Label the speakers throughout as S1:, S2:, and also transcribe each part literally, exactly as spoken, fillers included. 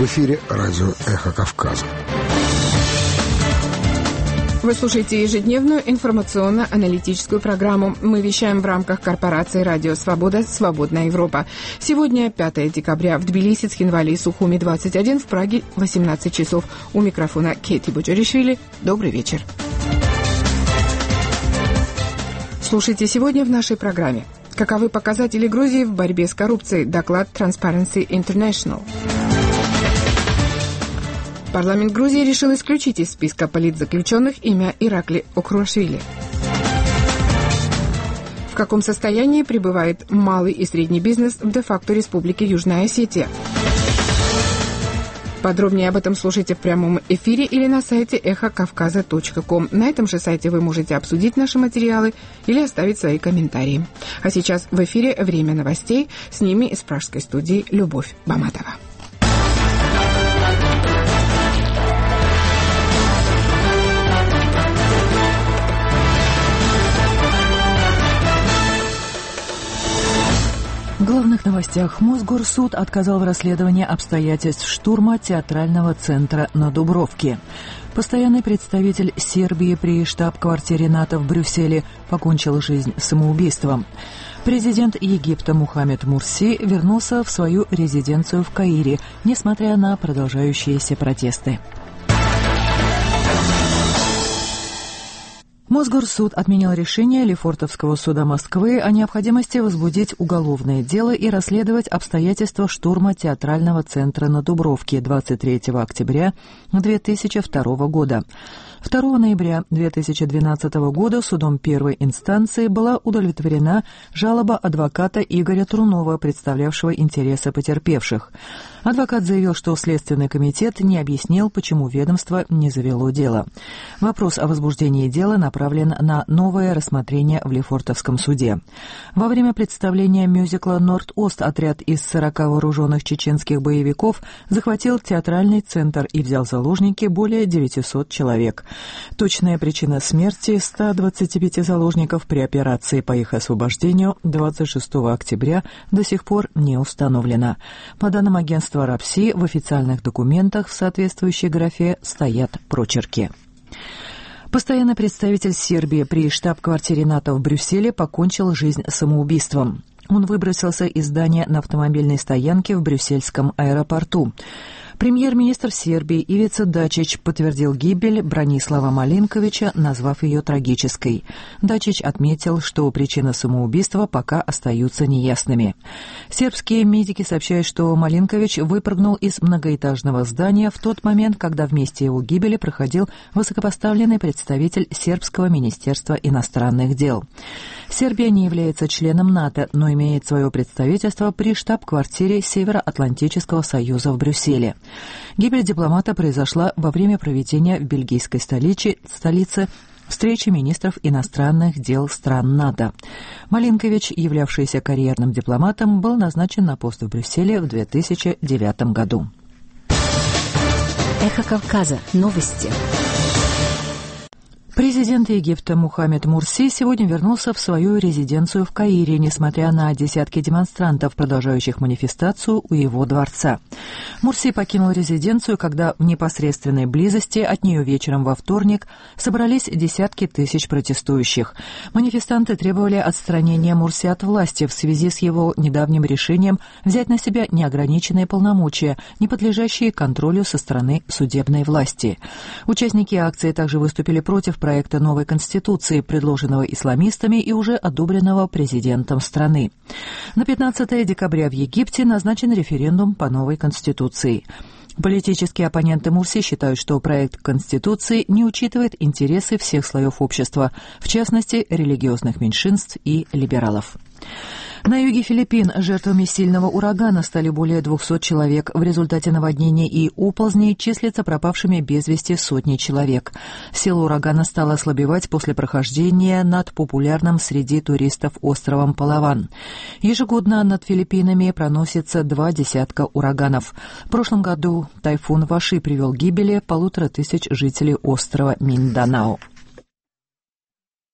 S1: В эфире радио «Эхо Кавказа».
S2: Вы слушаете ежедневную информационно-аналитическую программу. Мы вещаем в рамках корпорации «Радио Свобода. Свободная Европа». Сегодня пятое декабря. В Тбилиси, Цхинвале и Сухуми двадцать один, в Праге восемнадцать часов. У микрофона Кейти Буджаришвили. Добрый вечер. Слушайте сегодня в нашей программе. Каковы показатели Грузии в борьбе с коррупцией? Доклад Transparency International. Парламент Грузии решил исключить из списка политзаключенных имя Иракли Окруашвили. В каком состоянии пребывает малый и средний бизнес в де-факто Республике Южная Осетия? Подробнее об этом слушайте в прямом эфире или на сайте эхо кавказа точка ком. На этом же сайте вы можете обсудить наши материалы или оставить свои комментарии. А сейчас в эфире время новостей. С ними из пражской студии Любовь Баматова.
S3: В главных новостях. Мосгорсуд отказал в расследовании обстоятельств штурма театрального центра на Дубровке. Постоянный представитель Сербии при штаб-квартире НАТО в Брюсселе покончил жизнь самоубийством. Президент Египта Мухаммед Мурси вернулся в свою резиденцию в Каире, несмотря на продолжающиеся протесты. Мосгорсуд отменил решение Лефортовского суда Москвы о необходимости возбудить уголовное дело и расследовать обстоятельства штурма театрального центра на Дубровке двадцать третьего октября две тысячи второго года. второго ноября две тысячи двенадцатого года судом первой инстанции была удовлетворена жалоба адвоката Игоря Трунова, представлявшего интересы потерпевших. Адвокат заявил, что Следственный комитет не объяснил, почему ведомство не завело дело. Вопрос о возбуждении дела направлен на новое рассмотрение в Лефортовском суде. Во время представления мюзикла «Норд-Ост» отряд из сорока вооруженных чеченских боевиков захватил театральный центр и взял в заложники более девятисот человек. Точная причина смерти ста двадцати пяти заложников при операции по их освобождению двадцать шестого октября до сих пор не установлена. По данным агентства РАПСИ, в официальных документах в соответствующей графе стоят прочерки. Постоянный представитель Сербии при штаб-квартире НАТО в Брюсселе покончил жизнь самоубийством. Он выбросился из здания на автомобильной стоянке в брюссельском аэропорту. Премьер-министр Сербии Ивица Дачич подтвердил гибель Бранислава Малинковича, назвав ее трагической. Дачич отметил, что причины самоубийства пока остаются неясными. Сербские медики сообщают, что Малинкович выпрыгнул из многоэтажного здания в тот момент, когда в месте его гибели проходил высокопоставленный представитель Сербского министерства иностранных дел. Сербия не является членом НАТО, но имеет свое представительство при штаб-квартире Североатлантического союза в Брюсселе. Гибель дипломата произошла во время проведения в бельгийской столице, столице встречи министров иностранных дел стран НАТО. Малинкович, являвшийся карьерным дипломатом, был назначен на пост в Брюсселе в две тысячи девятом году.
S4: Эхо Кавказа. Новости.
S3: Президент Египта Мухаммед Мурси сегодня вернулся в свою резиденцию в Каире, несмотря на десятки демонстрантов, продолжающих манифестацию у его дворца. Мурси покинул резиденцию, когда в непосредственной близости от нее вечером во вторник собрались десятки тысяч протестующих. Манифестанты требовали отстранения Мурси от власти в связи с его недавним решением взять на себя неограниченные полномочия, не подлежащие контролю со стороны судебной власти. Участники акции также выступили против проекта новой конституции, предложенного исламистами и уже одобренного президентом страны. На пятнадцатое декабря в Египте назначен референдум по новой конституции. Политические оппоненты Мурси считают, что проект Конституции не учитывает интересы всех слоев общества, в частности, религиозных меньшинств и либералов. На юге Филиппин жертвами сильного урагана стали более двухсот человек. В результате наводнений и оползней числятся пропавшими без вести сотни человек. Сила урагана стала ослабевать после прохождения над популярным среди туристов островом Палаван. Ежегодно над Филиппинами проносится два десятка ураганов. В прошлом году тайфун Ваши привел к гибели полутора тысяч жителей острова Минданао.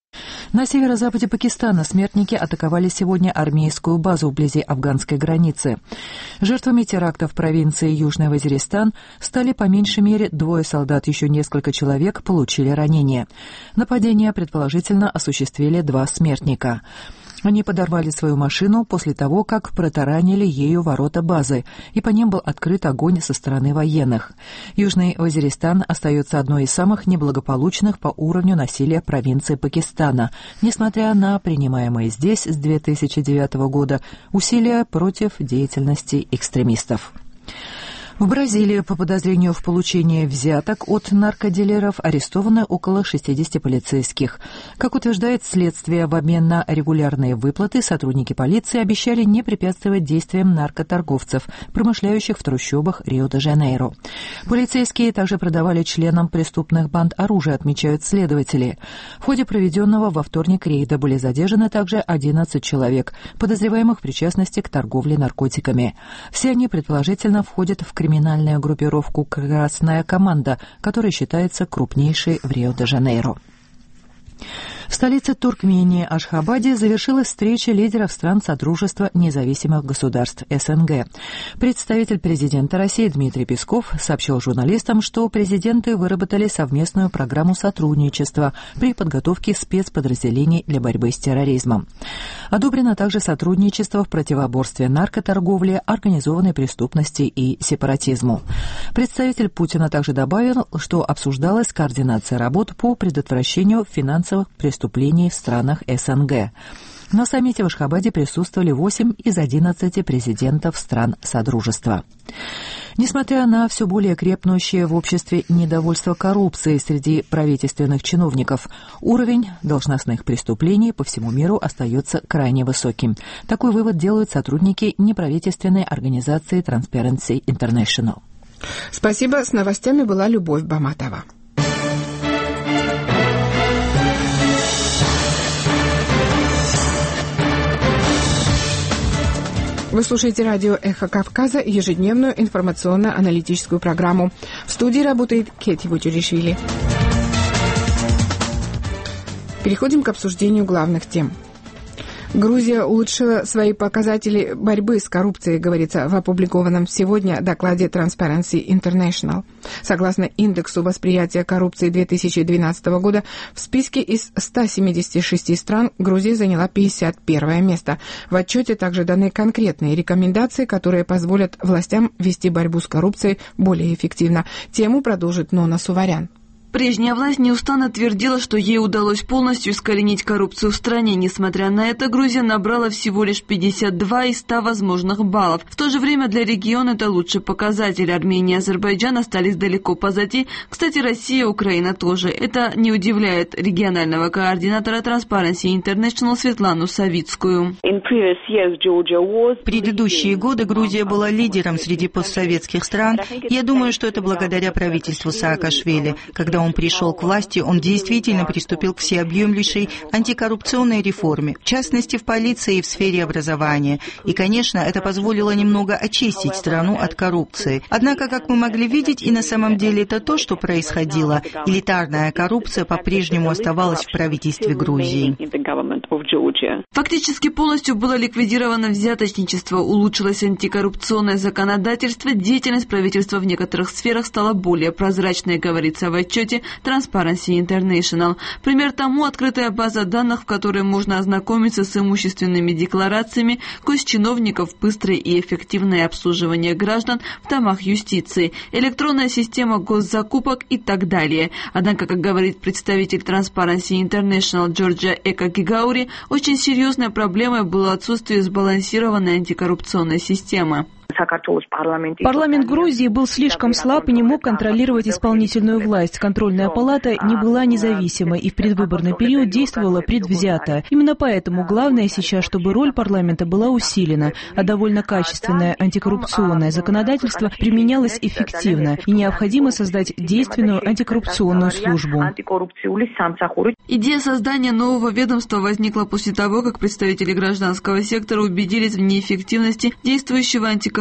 S3: На северо-западе Пакистана смертники атаковали сегодня армейскую базу вблизи афганской границы. Жертвами теракта в провинции Южный Вазиристан стали по меньшей мере двое солдат, еще несколько человек получили ранения. Нападение предположительно осуществили два смертника. Они подорвали свою машину после того, как протаранили ею ворота базы, и по ним был открыт огонь со стороны военных. Южный Вазиристан остается одной из самых неблагополучных по уровню насилия провинций Пакистана, несмотря на принимаемые здесь с две тысячи девятого года усилия против деятельности экстремистов. В Бразилии по подозрению в получении взяток от наркодилеров арестованы около шестидесяти полицейских. Как утверждает следствие, в обмен на регулярные выплаты сотрудники полиции обещали не препятствовать действиям наркоторговцев, промышляющих в трущобах Рио-де-Жанейро. Полицейские также продавали членам преступных банд оружие, отмечают следователи. В ходе проведенного во вторник рейда были задержаны также одиннадцать человек, подозреваемых в причастности к торговле наркотиками. Все они предположительно входят в криминальную криминальную группировку «Красная команда», которая считается крупнейшей в Рио-де-Жанейро. В столице Туркмении Ашхабаде завершилась встреча лидеров стран Содружества независимых государств СНГ. Представитель президента России Дмитрий Песков сообщил журналистам, что президенты выработали совместную программу сотрудничества при подготовке спецподразделений для борьбы с терроризмом. Одобрено также сотрудничество в противоборстве наркоторговле, организованной преступности и сепаратизму. Представитель Путина также добавил, что обсуждалась координация работ по предотвращению финансовых преступлений в странах СНГ. На саммите в Ашхабаде присутствовали восемь из одиннадцати президентов стран Содружества. Несмотря на все более крепнущее в обществе недовольство коррупцией среди правительственных чиновников, уровень должностных преступлений по всему миру остается крайне высоким. Такой вывод делают сотрудники неправительственной организации Transparency International.
S2: Спасибо. С новостями была Любовь Баматова. Вы слушаете радио «Эхо Кавказа», ежедневную информационно-аналитическую программу. В студии работает Кети Вутюришвили. Переходим к обсуждению главных тем. Грузия улучшила свои показатели борьбы с коррупцией, говорится в опубликованном сегодня докладе Transparency International. Согласно индексу восприятия коррупции две тысячи двенадцатого года, в списке из ста семидесяти шести стран Грузия заняла пятьдесят первое место. В отчете также даны конкретные рекомендации, которые позволят властям вести борьбу с коррупцией более эффективно. Тему продолжит Нона Суварян.
S4: Прежняя власть неустанно твердила, что ей удалось полностью искоренить коррупцию в стране. Несмотря на это, Грузия набрала всего лишь пятьдесят два из ста возможных баллов. В то же время для региона это лучший показатель. Армения и Азербайджан остались далеко позади. Кстати, Россия и Украина тоже. Это не удивляет регионального координатора Transparency International Светлану Савицкую.
S5: В предыдущие годы Грузия была лидером среди постсоветских стран. Я думаю, что это благодаря правительству Саакашвили. Когда он пришел к власти, он действительно приступил к всеобъемлющей антикоррупционной реформе, в частности, в полиции и в сфере образования. И, конечно, это позволило немного очистить страну от коррупции. Однако, как мы могли видеть, и на самом деле это то, что происходило. Элитарная коррупция по-прежнему оставалась в правительстве Грузии.
S4: Фактически полностью было ликвидировано взяточничество, улучшилось антикоррупционное законодательство, деятельность правительства в некоторых сферах стала более прозрачной, говорится в отчете Transparency International. Пример тому — открытая база данных, в которой можно ознакомиться с имущественными декларациями госчиновников, быстрое и эффективное обслуживание граждан в домах юстиции, электронная система госзакупок и так далее. Однако, как говорит представитель Transparency International Джорджа Экагигаури, очень серьезной проблемой было отсутствие сбалансированной антикоррупционной системы.
S6: Парламент Грузии был слишком слаб и не мог контролировать исполнительную власть. Контрольная палата не была независимой и в предвыборный период действовала предвзято. Именно поэтому главное сейчас, чтобы роль парламента была усилена, а довольно качественное антикоррупционное законодательство применялось эффективно, и необходимо создать действенную антикоррупционную службу.
S4: Идея создания нового ведомства возникла после того, как представители гражданского сектора убедились в неэффективности действующего антикоррупционного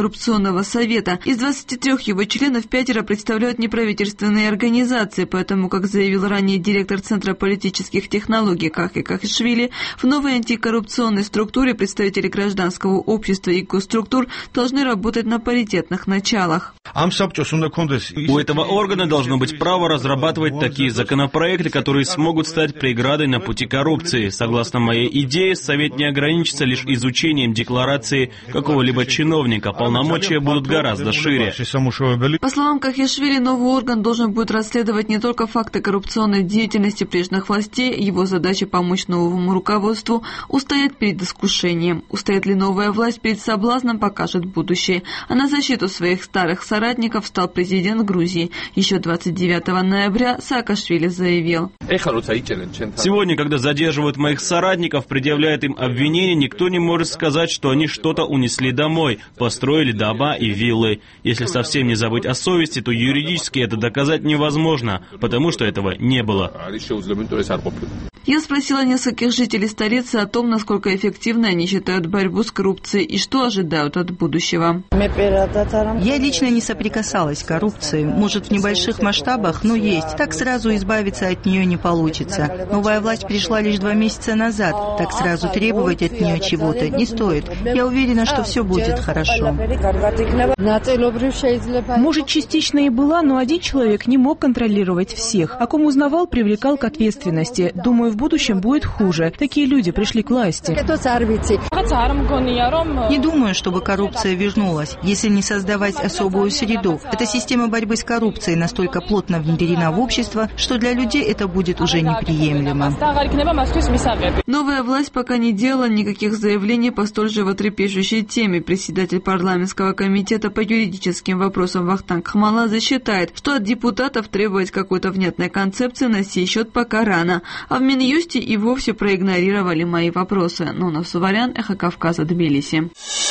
S4: антикоррупционного совета. Из двадцати трёх его членов пятеро представляют неправительственные организации, поэтому, как заявил ранее директор Центра политических технологий Кахи Кахишвили, в новой антикоррупционной структуре представители гражданского общества и госструктур должны работать на паритетных началах.
S7: У этого органа должно быть право разрабатывать такие законопроекты, которые смогут стать преградой на пути коррупции. Согласно моей идее, Совет не ограничится лишь изучением декларации какого-либо чиновника. Полномочия будут гораздо шире.
S4: По словам Кахишвили, новый орган должен будет расследовать не только факты коррупционной деятельности прежних властей, его задача помочь новому руководству устоять перед искушением. Устоит ли новая власть перед соблазном, покажет будущее. А на защиту своих старых соратников стал президент Грузии. Еще двадцать девятого ноября Саакашвили заявил:
S7: «Сегодня, когда задерживают моих соратников, предъявляют им обвинения, никто не может сказать, что они что-то унесли домой, построили дома и виллы. Если совсем не забыть о совести, то юридически это доказать невозможно, потому что этого не было».
S4: Я спросила нескольких жителей столицы о том, насколько эффективно они считают борьбу с коррупцией и что ожидают от будущего.
S5: Я лично не соприкасалась с коррупцией. Может, в небольших масштабах, но есть. Так сразу избавиться от нее не получится. Новая власть пришла лишь два месяца назад. Так сразу требовать от нее чего-то не стоит. Я уверена, что все будет хорошо.
S6: Может, частично и была, но один человек не мог контролировать всех. А кому узнавал, привлекал к ответственности. Думаю, в будущем будет хуже. Такие люди пришли к власти.
S5: Не думаю, чтобы коррупция вернулась, если не создавать особую среду. Эта система борьбы с коррупцией настолько плотно внедрена в общество, что для людей это будет уже неприемлемо.
S4: Новая власть пока не делала никаких заявлений по столь животрепещущей теме. Председатель парламентского комитета по юридическим вопросам Вахтанг Хамаладзе считает, что от депутатов требовать какой-то внятной концепции на сей счет пока рано. А в Минюсте и вовсе проигнорировали мои вопросы. Нуна Суварян, Эхо Кавказа, Тбилиси.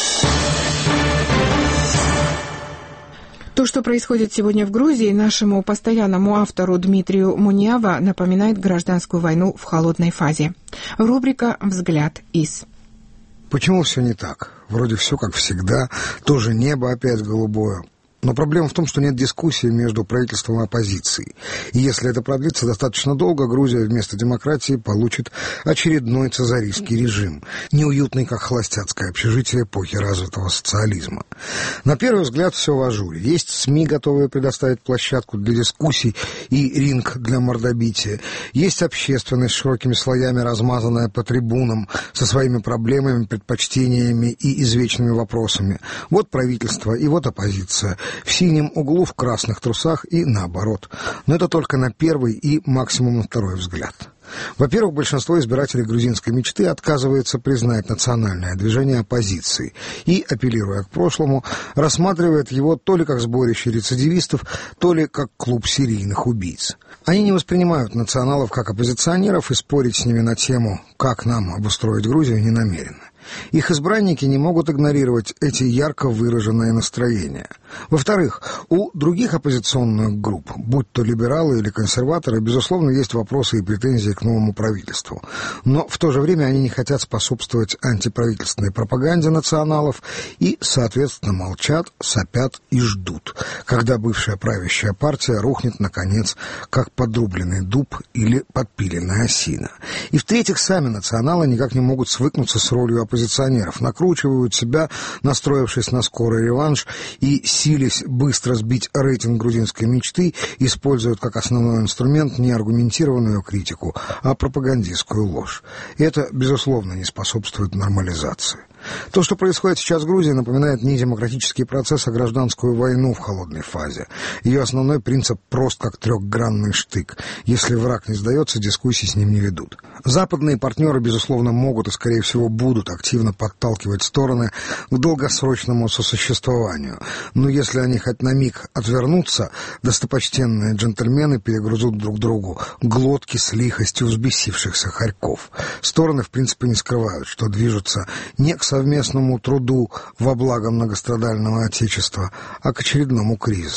S2: То, что происходит сегодня в Грузии, нашему постоянному автору Дмитрию Муниава напоминает гражданскую войну в холодной фазе. Рубрика «Взгляд из».
S1: Почему все не так? Вроде все как всегда, тоже небо опять голубое. Но проблема в том, что нет дискуссии между правительством и оппозицией. И если это продлится достаточно долго, Грузия вместо демократии получит очередной цезаристский режим, неуютный, как холостяцкое общежитие эпохи развитого социализма. На первый взгляд все в ажуре. Есть СМИ, готовые предоставить площадку для дискуссий и ринг для мордобития. Есть общественность с широкими слоями, размазанная по трибунам, со своими проблемами, предпочтениями и извечными вопросами. Вот правительство и вот оппозиция. В синем углу, в красных трусах и наоборот. Но это только на первый и максимум на второй взгляд. Во-первых, большинство избирателей грузинской мечты отказывается признать национальное движение оппозиции и, апеллируя к прошлому, рассматривает его то ли как сборище рецидивистов, то ли как клуб серийных убийц. Они не воспринимают националов как оппозиционеров и спорить с ними на тему «как нам обустроить Грузию» не намерены. Их избранники не могут игнорировать эти ярко выраженные настроения. Во-вторых, у других оппозиционных групп, будь то либералы или консерваторы, безусловно, есть вопросы и претензии к новому правительству. Но в то же время они не хотят способствовать антиправительственной пропаганде националов и, соответственно, молчат, сопят и ждут, когда бывшая правящая партия рухнет, наконец, как подрубленный дуб или подпиленная осина. И, в-третьих, сами националы никак не могут свыкнуться с ролью оппозиционеров. Оппозиционеров, накручивают себя, настроившись на скорый реванш и силясь быстро сбить рейтинг грузинской мечты, используют как основной инструмент не аргументированную критику, а пропагандистскую ложь. Это, безусловно, не способствует нормализации. То, что происходит сейчас в Грузии, напоминает не демократический процесс, а гражданскую войну в холодной фазе. Ее основной принцип прост, как трехгранный штык. Если враг не сдается, дискуссии с ним не ведут. Западные партнеры, безусловно, могут и, скорее всего, будут активно подталкивать стороны к долгосрочному сосуществованию. Но если они хоть на миг отвернутся, достопочтенные джентльмены перегрызут друг другу глотки с лихостью взбесившихся хорьков. Стороны, в принципе, не скрывают, что движутся не к совместному труду во благо многострадального Отечества, а к очередному кризису.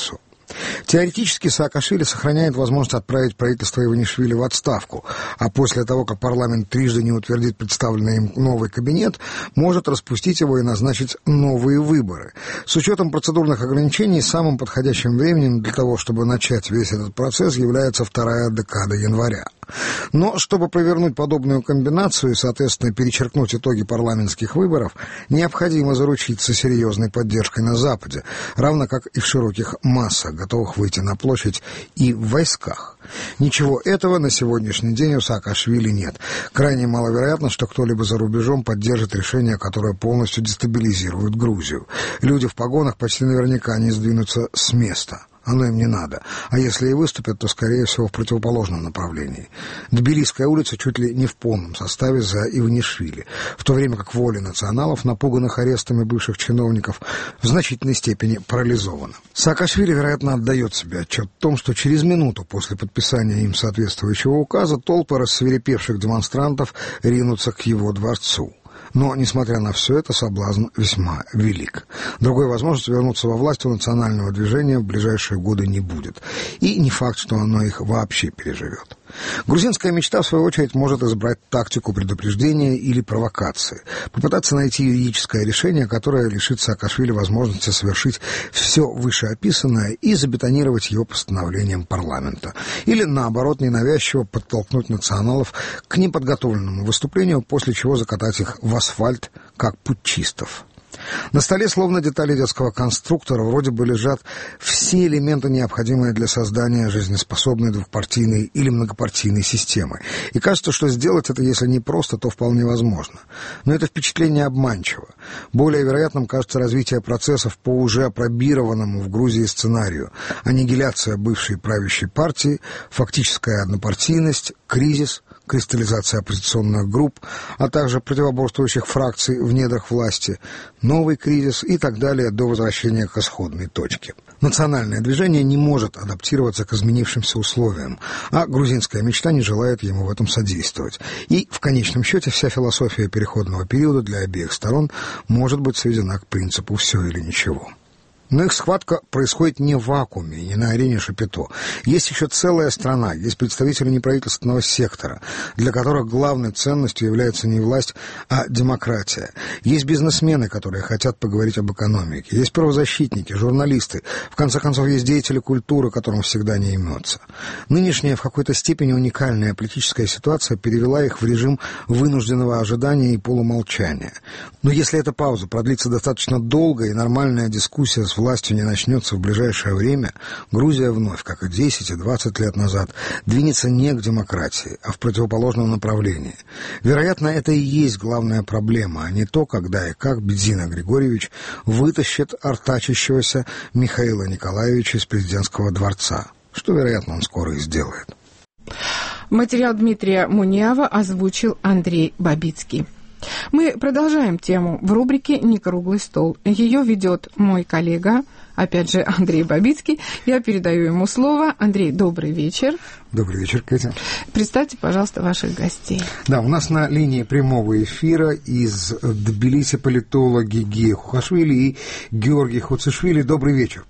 S1: Теоретически Саакашвили сохраняет возможность отправить правительство Иванишвили в отставку, а после того, как парламент трижды не утвердит представленный им новый кабинет, может распустить его и назначить новые выборы. С учетом процедурных ограничений, самым подходящим временем для того, чтобы начать весь этот процесс, является вторая декада января. Но чтобы провернуть подобную комбинацию и, соответственно, перечеркнуть итоги парламентских выборов, необходимо заручиться серьезной поддержкой на Западе, равно как и в широких массах, готовых выйти на площадь, и в войсках. Ничего этого на сегодняшний день у Саакашвили нет. Крайне маловероятно, что кто-либо за рубежом поддержит решение, которое полностью дестабилизирует Грузию. Люди в погонах почти наверняка не сдвинутся с места. Оно им не надо. А если и выступят, то, скорее всего, в противоположном направлении. Тбилисская улица чуть ли не в полном составе за Иванишвили, в то время как воля националов, напуганных арестами бывших чиновников, в значительной степени парализована. Саакашвили, вероятно, отдает себе отчет в том, что через минуту после подписания им соответствующего указа толпы рассвирепевших демонстрантов ринутся к его дворцу. Но, несмотря на все это, соблазн весьма велик. Другой возможности вернуться во власть у национального движения в ближайшие годы не будет. И не факт, что оно их вообще переживет. Грузинская мечта, в свою очередь, может избрать тактику предупреждения или провокации, попытаться найти юридическое решение, которое лишит Саакашвили возможности совершить все вышеописанное и забетонировать его постановлением парламента. Или, наоборот, ненавязчиво подтолкнуть националов к неподготовленному выступлению, после чего закатать их в асфальт, как путчистов. На столе, словно детали детского конструктора, вроде бы лежат все элементы, необходимые для создания жизнеспособной двухпартийной или многопартийной системы. И кажется, что сделать это, если не просто, то вполне возможно. Но это впечатление обманчиво. Более вероятным кажется развитие процессов по уже опробированному в Грузии сценарию: аннигиляция бывшей правящей партии, фактическая однопартийность, кризис, кристаллизация оппозиционных групп, а также противоборствующих фракций в недрах власти, новый кризис и так далее до возвращения к исходной точке. Национальное движение не может адаптироваться к изменившимся условиям, а грузинская мечта не желает ему в этом содействовать. И, в конечном счете, вся философия переходного периода для обеих сторон может быть сведена к принципу «все или ничего». Но их схватка происходит не в вакууме, не на арене Шапито. Есть еще целая страна, есть представители неправительственного сектора, для которых главной ценностью является не власть, а демократия. Есть бизнесмены, которые хотят поговорить об экономике. Есть правозащитники, журналисты. В конце концов, есть деятели культуры, которым всегда не имется. Нынешняя в какой-то степени уникальная политическая ситуация перевела их в режим вынужденного ожидания и полумолчания. Но если эта пауза продлится достаточно долго и нормальная дискуссия с властью не начнется в ближайшее время, Грузия вновь, как и десять и двадцать лет назад, двинется не к демократии, а в противоположном направлении. Вероятно, это и есть главная проблема, а не то, когда и как Бедзина Григорьевич вытащит артачащегося Михаила Николаевича из президентского дворца, что, вероятно, он скоро и сделает.
S2: Материал Дмитрия Муниава озвучил Андрей Бабицкий. Мы продолжаем тему в рубрике «Не круглый стол». Ее ведет мой коллега, опять же, Андрей Бабицкий. Я передаю ему слово. Андрей, добрый вечер.
S1: Добрый вечер, Катя.
S2: Представьте, пожалуйста, ваших гостей.
S1: Да, у нас на линии прямого эфира из Тбилиси политологи Гия Хухашвили и Георгий Хуцишвили. Добрый вечер.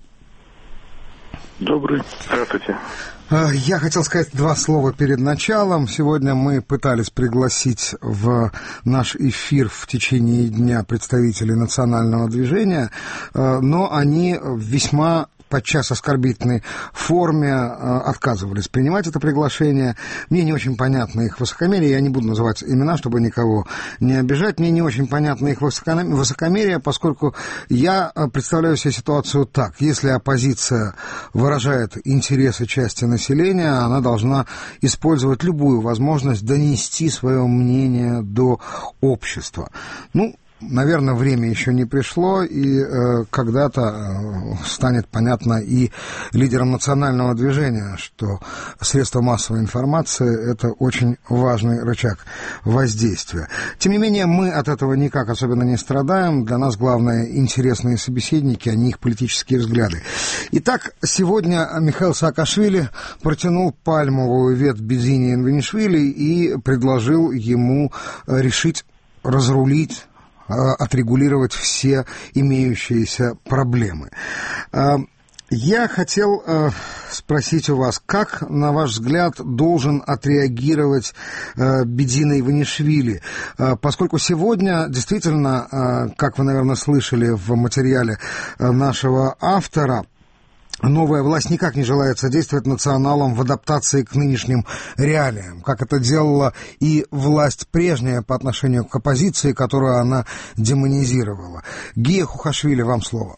S8: Добрый. Здравствуйте.
S1: Я хотел сказать два слова перед началом. Сегодня мы пытались пригласить в наш эфир в течение дня представителей национального движения, но они весьма подчас оскорбительной форме отказывались принимать это приглашение. Мне не очень понятно их высокомерие, я не буду называть имена, чтобы никого не обижать. Мне не очень понятно их высокомерие, поскольку я представляю себе ситуацию так. Если оппозиция выражает интересы части населения, она должна использовать любую возможность донести свое мнение до общества. Ну, наверное, время еще не пришло, и э, когда-то э, станет понятно и лидерам национального движения, что средства массовой информации – это очень важный рычаг воздействия. Тем не менее, мы от этого никак особенно не страдаем. Для нас главное – интересные собеседники, а не их политические взгляды. Итак, сегодня Михаил Саакашвили протянул пальмовую ветвь Бедзине Иванишвили и предложил ему решить, разрулить, отрегулировать все имеющиеся проблемы. Я хотел э, спросить у вас, как, на ваш взгляд, должен отреагировать э, Бедзина Иванишвили, э, поскольку сегодня действительно, э, как вы, наверное, слышали в материале э, нашего автора, новая власть никак не желает содействовать националам в адаптации к нынешним реалиям, как это делала и власть прежняя по отношению к оппозиции, которую она демонизировала. Гия Хухашвили, вам слово.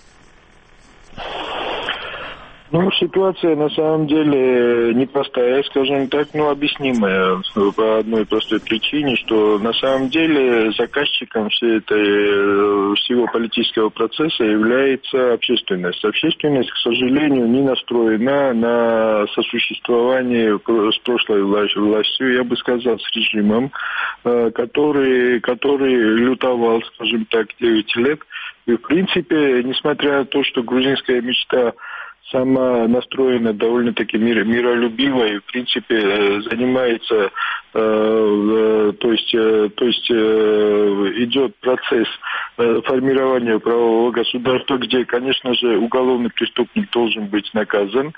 S8: Ну, ситуация на самом деле непростая, скажем так, но объяснимая по одной простой причине, что на самом деле заказчиком всей этой, всего политического процесса является общественность. Общественность, к сожалению, не настроена на сосуществование с прошлой властью, я бы сказал, с режимом, который, который лютовал, скажем так, девять лет. И, в принципе, несмотря на то, что грузинская мечта сама настроена довольно-таки мир, миролюбиво и, в принципе, занимается, э, э, то есть, э, то есть э, идет процесс э, формирования правового государства, где, конечно же, уголовный преступник должен быть наказан.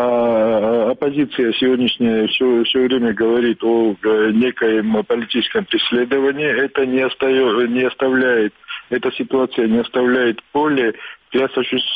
S8: А оппозиция сегодняшняя все, все время говорит о некоем политическом преследовании. Это не, остается, не оставляет, эта ситуация не оставляет поля для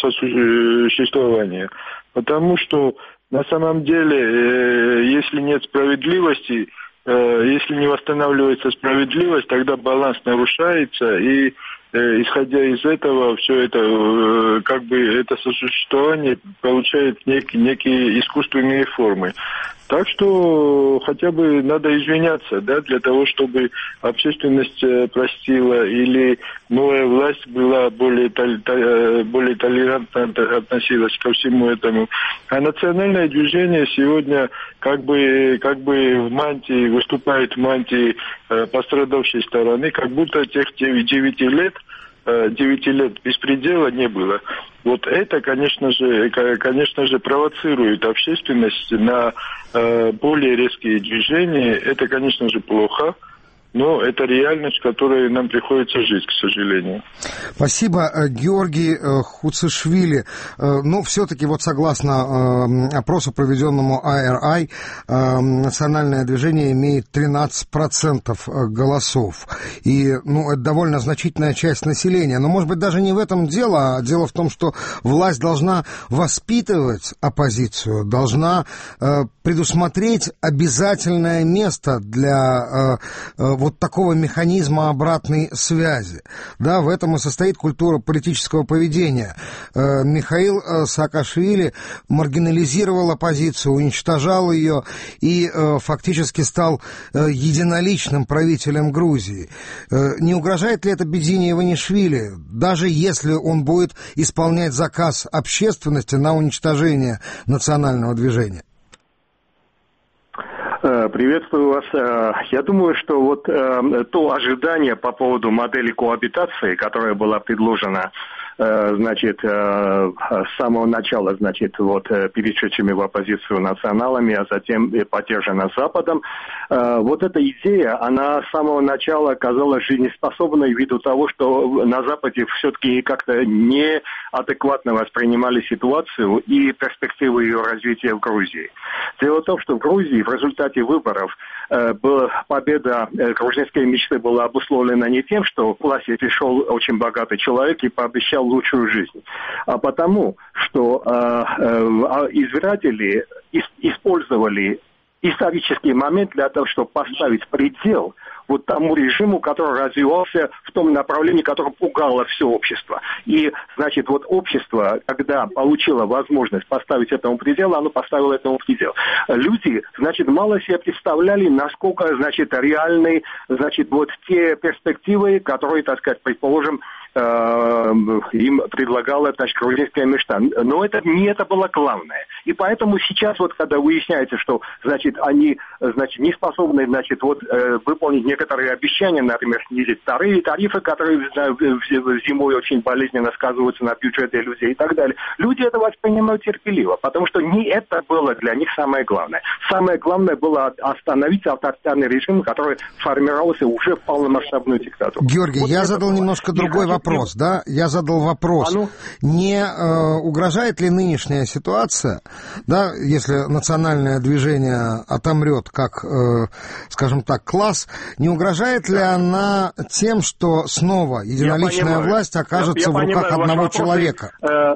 S8: сосуществования. Потому что на самом деле, если нет справедливости, если не восстанавливается справедливость, тогда баланс нарушается, и исходя из этого, все это, как бы, это сосуществование получает некие, некие искусственные формы. Так что хотя бы надо извиняться, да, для того, чтобы общественность простила или новая власть была более, более толерантно относилась ко всему этому. А национальное движение сегодня как бы, как бы в мантии, выступает в мантии пострадавшей стороны, как будто тех девяти лет, девяти лет беспредела не было. Вот это, конечно же, конечно же, провоцирует общественность на э, более резкие движения. Это, конечно же, плохо. Но это реальность, в которой нам приходится жить, к сожалению.
S1: Спасибо, Георгий Хуцишвили. Ну, все-таки вот согласно опросу, проведенному ай эр ай, национальное движение имеет тринадцать процентов голосов. И, ну, это довольно значительная часть населения. Но, может быть, даже не в этом дело, а дело в том, что власть должна воспитывать оппозицию, должна предусмотреть обязательное место для вот такого механизма обратной связи. Да, в этом и состоит культура политического поведения. Э, Михаил э, Саакашвили маргинализировал оппозицию, уничтожал ее и э, фактически стал э, единоличным правителем Грузии. Э, не угрожает ли это Бедзине Иванишвили, даже если он будет исполнять заказ общественности на уничтожение национального движения?
S9: Приветствую вас. Я думаю, что вот то ожидание по поводу модели коабитации, которая была предложена, значит, с самого начала, значит, вот перешедшими в оппозицию националами, а затем поддержана Западом, вот эта идея, она с самого начала казалась жизнеспособной ввиду того, что на Западе все-таки как-то неадекватно воспринимали ситуацию и перспективы ее развития в Грузии. Дело в том, что в Грузии в результате выборов победа грузинской мечты была обусловлена не тем, что к власти пришел очень богатый человек и пообещал лучшую жизнь, а потому, что э, э, избиратели использовали исторический момент для того, чтобы поставить предел вот тому режиму, который развивался в том направлении, которое пугало все общество. И, значит, вот общество, когда получило возможность поставить этому предел, оно поставило этому предел. Люди, значит, мало себе представляли, насколько, значит, реальны, значит, вот те перспективы, которые, так сказать, предположим, им предлагала, значит, грузинская мечта. Но это не это было главное. И поэтому сейчас, вот, когда выясняется, что, значит, они, значит, не способны, значит, вот, выполнить некоторые обещания, например, снизить вторые тарифы, которые зимой очень болезненно сказываются на бюджете людей и так далее. Люди это воспринимают терпеливо, потому что не это было для них самое главное. Самое главное было остановить авторитарный режим, который формировался уже в полномасштабную диктатуру.
S1: Георгий, вот я задал немножко другой вопрос. вопрос, да? Я задал вопрос. А ну? Не э, угрожает ли нынешняя ситуация, да, если национальное движение отомрет как, э, скажем так, класс, не угрожает ли да. она тем, что снова единоличная власть окажется я, я в руках понимаю, одного человека?
S9: Э...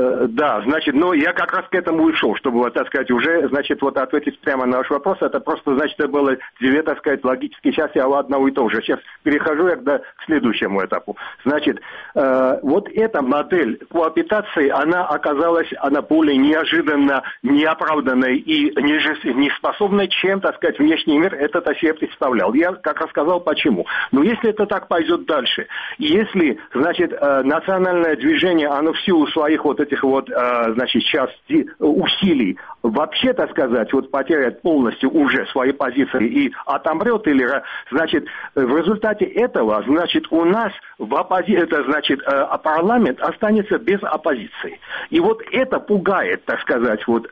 S9: Да, значит, ну, я как раз к этому и шел, чтобы, вот, так сказать, уже, значит, вот ответить прямо на ваш вопрос. Это просто, значит, это было две, так сказать, логические части одного и того же. Сейчас перехожу я к следующему этапу. Значит, э, вот эта модель коабитации, она оказалась, она более неожиданно неоправданной и неспособной, чем, так сказать, внешний мир этот о себе представлял. Я как рассказал, почему. Но если это так пойдет дальше, если, значит, э, национальное движение, оно в силу своих вот этих вот, значит, сейчас усилий вообще, так сказать, вот потеряет полностью уже свои позиции и отомрет, или, значит, в результате этого, значит, у нас в оппози... это, значит, парламент останется без оппозиции. И вот это пугает, так сказать, вот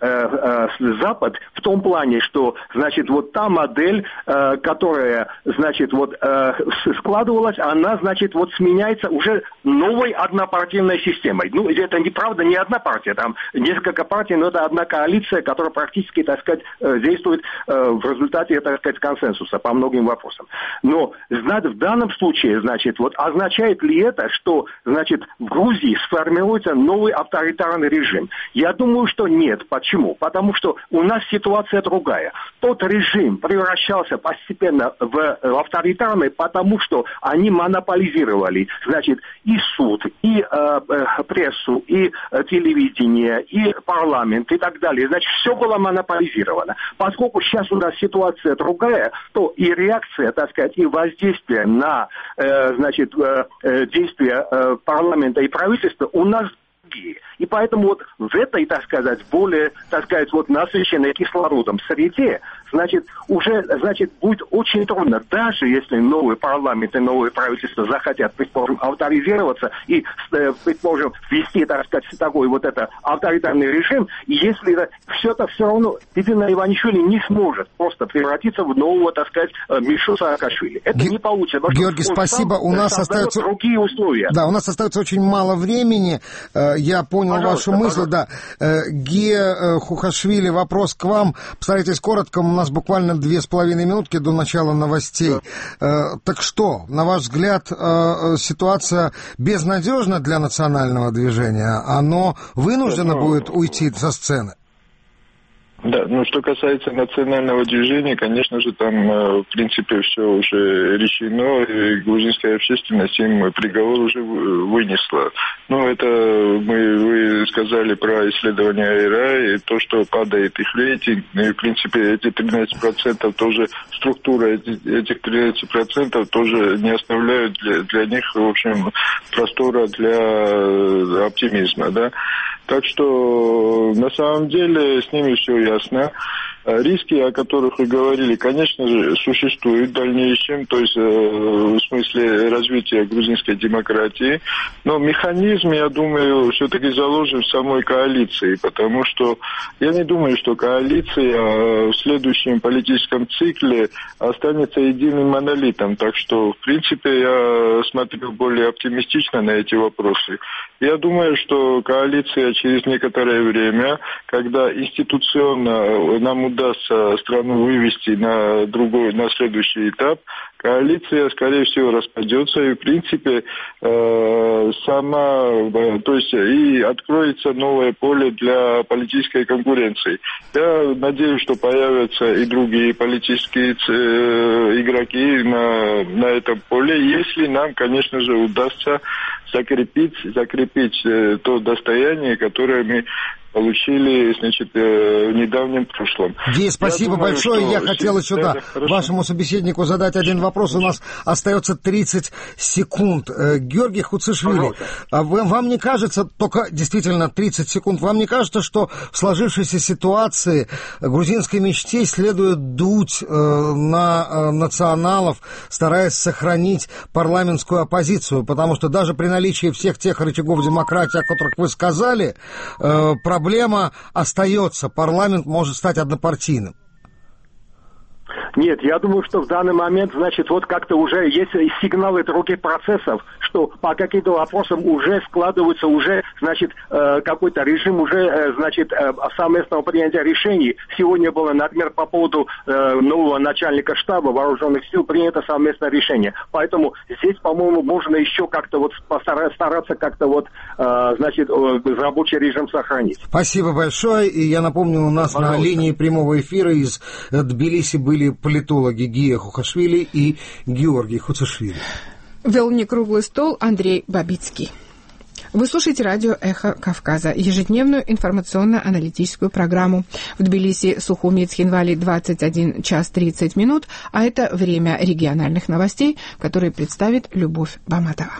S9: Запад в том плане, что, значит, вот та модель, которая, значит, вот складывалась, она, значит, вот сменяется уже новой однопартийной системой. Ну, это неправда, не одна партия, там несколько партий, но это одна коалиция, которая практически, так сказать, действует в результате, так сказать, консенсуса по многим вопросам. Но в данном случае, значит, вот означает ли это, что, значит, в Грузии сформируется новый авторитарный режим? Я думаю, что нет. Почему? Потому что у нас ситуация другая. Тот режим превращался постепенно в авторитарный, потому что они монополизировали, значит, и суд, и э, прессу, и телевидение, и парламент, и так далее. Значит, все было монополизировано. Поскольку сейчас у нас ситуация другая, то и реакция, так сказать, и воздействие на, э, значит, э, действия э, парламента и правительства у нас другие. И поэтому вот в этой, так сказать, более, так сказать, вот насыщенной кислородом среде, значит, уже, значит, будет очень трудно, даже если новый парламент и новое правительство захотят, предположим, авторизироваться и, предположим, ввести, так сказать, такой вот это авторитарный режим, и если это, все это все равно Бибина Иванишвили не сможет просто превратиться в нового, так сказать, Мишу Саакашвили. Это Ге- не получится.
S1: Георгий, спасибо. У нас остается
S9: другие условия.
S1: Да, у нас остается очень мало времени. Я понял
S9: пожалуйста,
S1: вашу мысль,
S9: пожалуйста.
S1: да. Ге Хухашвили, вопрос к вам. Постарайтесь коротко, у нас буквально две с половиной минутки до начала новостей. Да. Так что, на ваш взгляд, ситуация безнадежна для национального движения? Оно вынуждено да, будет уйти со сцены?
S8: Да, ну что касается национального движения, конечно же, там, в принципе, все уже решено, и грузинская общественность им приговор уже вынесла. Ну, это мы, вы сказали про исследование АИРА, и то, что падает их рейтинг, и, в принципе, эти тринадцать процентов тоже, структура этих тринадцати процентов тоже не оставляют для, для них, в общем, простора для оптимизма, да. Так что, на самом деле, с ними все ясно. Риски, о которых вы говорили, конечно же, существуют в дальнейшем, то есть э, в смысле развития грузинской демократии. Но механизм, я думаю, все-таки заложен в самой коалиции, потому что я не думаю, что коалиция в следующем политическом цикле останется единым монолитом. Так что, в принципе, я смотрю более оптимистично на эти вопросы. Я думаю, что коалиция через некоторое время, когда институционно нам удастся страну вывести на другой, на следующий этап, коалиция, скорее всего, распадется и, в принципе, э, сама, то есть и откроется новое поле для политической конкуренции. Я надеюсь, что появятся и другие политические э, игроки на, на этом поле, если нам, конечно же, удастся закрепить, закрепить э, то достояние, которое мы получили, значит, в недавнем прошлом.
S1: Гей, спасибо я думаю, большое. Что... Я хотел еще, да, да вашему собеседнику задать один вопрос. У нас остается тридцать секунд. Георгий Хуцишвили, а вам не кажется, только действительно тридцать секунд, вам не кажется, что в сложившейся ситуации грузинской мечте следует дуть э, на э, националов, стараясь сохранить парламентскую оппозицию? Потому что даже при наличии всех тех рычагов демократии, о которых вы сказали, э, проблема остается, парламент может стать однопартийным.
S9: Нет, я думаю, что в данный момент, значит, вот как-то уже есть сигналы других процессов, что по каким-то вопросам уже складывается уже, значит, э, какой-то режим уже, э, значит, э, совместного принятия решений. Сегодня было, например, по поводу э, нового начальника штаба вооруженных сил принято совместное решение. Поэтому здесь, по-моему, можно еще как-то вот постараться, стараться как-то вот, э, значит, э, рабочий режим сохранить.
S1: Спасибо большое. И я напомню, у нас Пожалуйста. На линии прямого эфира из Тбилиси были политологи Гия Хухашвили и Георгий Хуцашвили.
S2: Вел мне круглый стол Андрей Бабицкий. Вы слушаете радио «Эхо Кавказа», ежедневную информационно-аналитическую программу. В Тбилиси, Сухуми, Цхинвали двадцать один час тридцать минут, а это время региональных новостей, которые представит Любовь Баматова.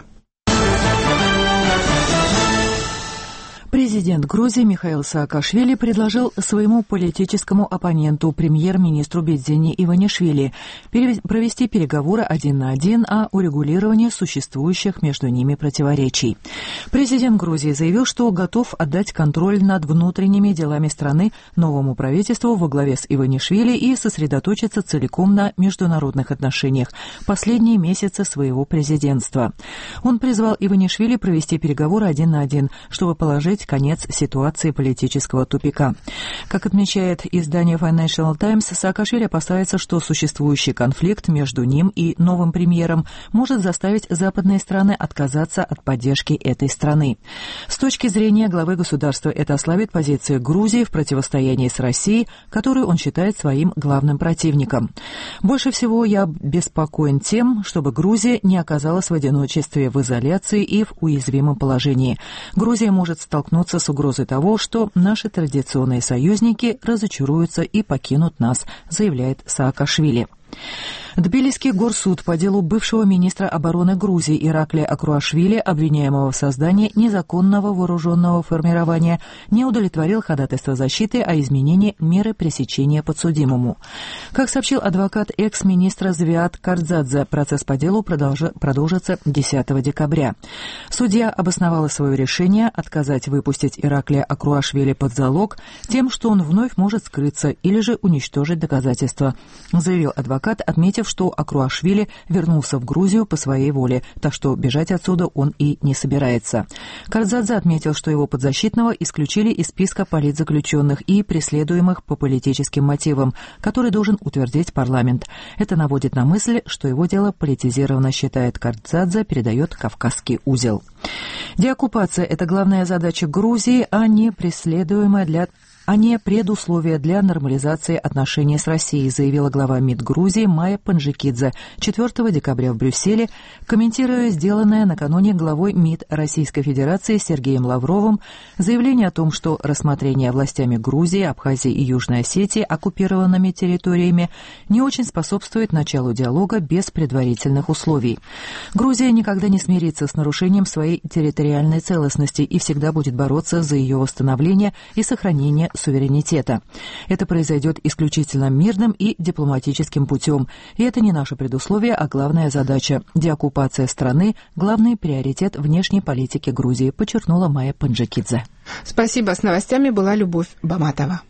S3: Президент Грузии Михаил Саакашвили предложил своему политическому оппоненту, премьер-министру Бедзине Иванишвили, провести переговоры один на один о урегулировании существующих между ними противоречий. Президент Грузии заявил, что готов отдать контроль над внутренними делами страны новому правительству во главе с Иванишвили и сосредоточиться целиком на международных отношениях последние месяцы своего президентства. Он призвал Иванишвили провести переговоры один на один, чтобы положить конец ситуации политического тупика. Как отмечает издание Financial Times, Саакашвили опасается, что существующий конфликт между ним и новым премьером может заставить западные страны отказаться от поддержки этой страны. С точки зрения главы государства это ослабит позиции Грузии в противостоянии с Россией, которую он считает своим главным противником. Больше всего я беспокоен тем, чтобы Грузия не оказалась в одиночестве, в изоляции и в уязвимом положении. Грузия может столкнуться с угрозой того, что наши традиционные союзники разочаруются и покинут нас, заявляет Саакашвили. Тбилисский горсуд по делу бывшего министра обороны Грузии Ираклия Акруашвили, обвиняемого в создании незаконного вооруженного формирования, не удовлетворил ходатайство защиты о изменении меры пресечения подсудимому. Как сообщил адвокат экс-министра Звиат Кардзадзе, процесс по делу продолж... продолжится десятого декабря. Судья обосновала свое решение отказать выпустить Ираклия Акруашвили под залог тем, что он вновь может скрыться или же уничтожить доказательства, заявил адвокат, отметив, что Акруашвили вернулся в Грузию по своей воле, так что бежать отсюда он и не собирается. Кардзадзе отметил, что его подзащитного исключили из списка политзаключенных и преследуемых по политическим мотивам, который должен утвердить парламент. Это наводит на мысль, что его дело политизировано, считает Кардзадзе, передает Кавказский узел. Деоккупация – это главная задача Грузии, а не преследуемая для а не предусловие для нормализации отношений с Россией, заявила глава МИД Грузии Майя Панджикидзе четвёртого декабря в Брюсселе, комментируя сделанное накануне главой МИД Российской Федерации Сергеем Лавровым заявление о том, что рассмотрение властями Грузии, Абхазии и Южной Осетии оккупированными территориями не очень способствует началу диалога без предварительных условий. Грузия никогда не смирится с нарушением своей территориальной целостности и всегда будет бороться за ее восстановление и сохранение суверенитета. Это произойдет исключительно мирным и дипломатическим путем. И это не наше предусловие, а главная задача. Деоккупация страны – главный приоритет внешней политики Грузии, подчеркнула Майя Панджикидзе.
S2: Спасибо. С новостями была Любовь Баматова.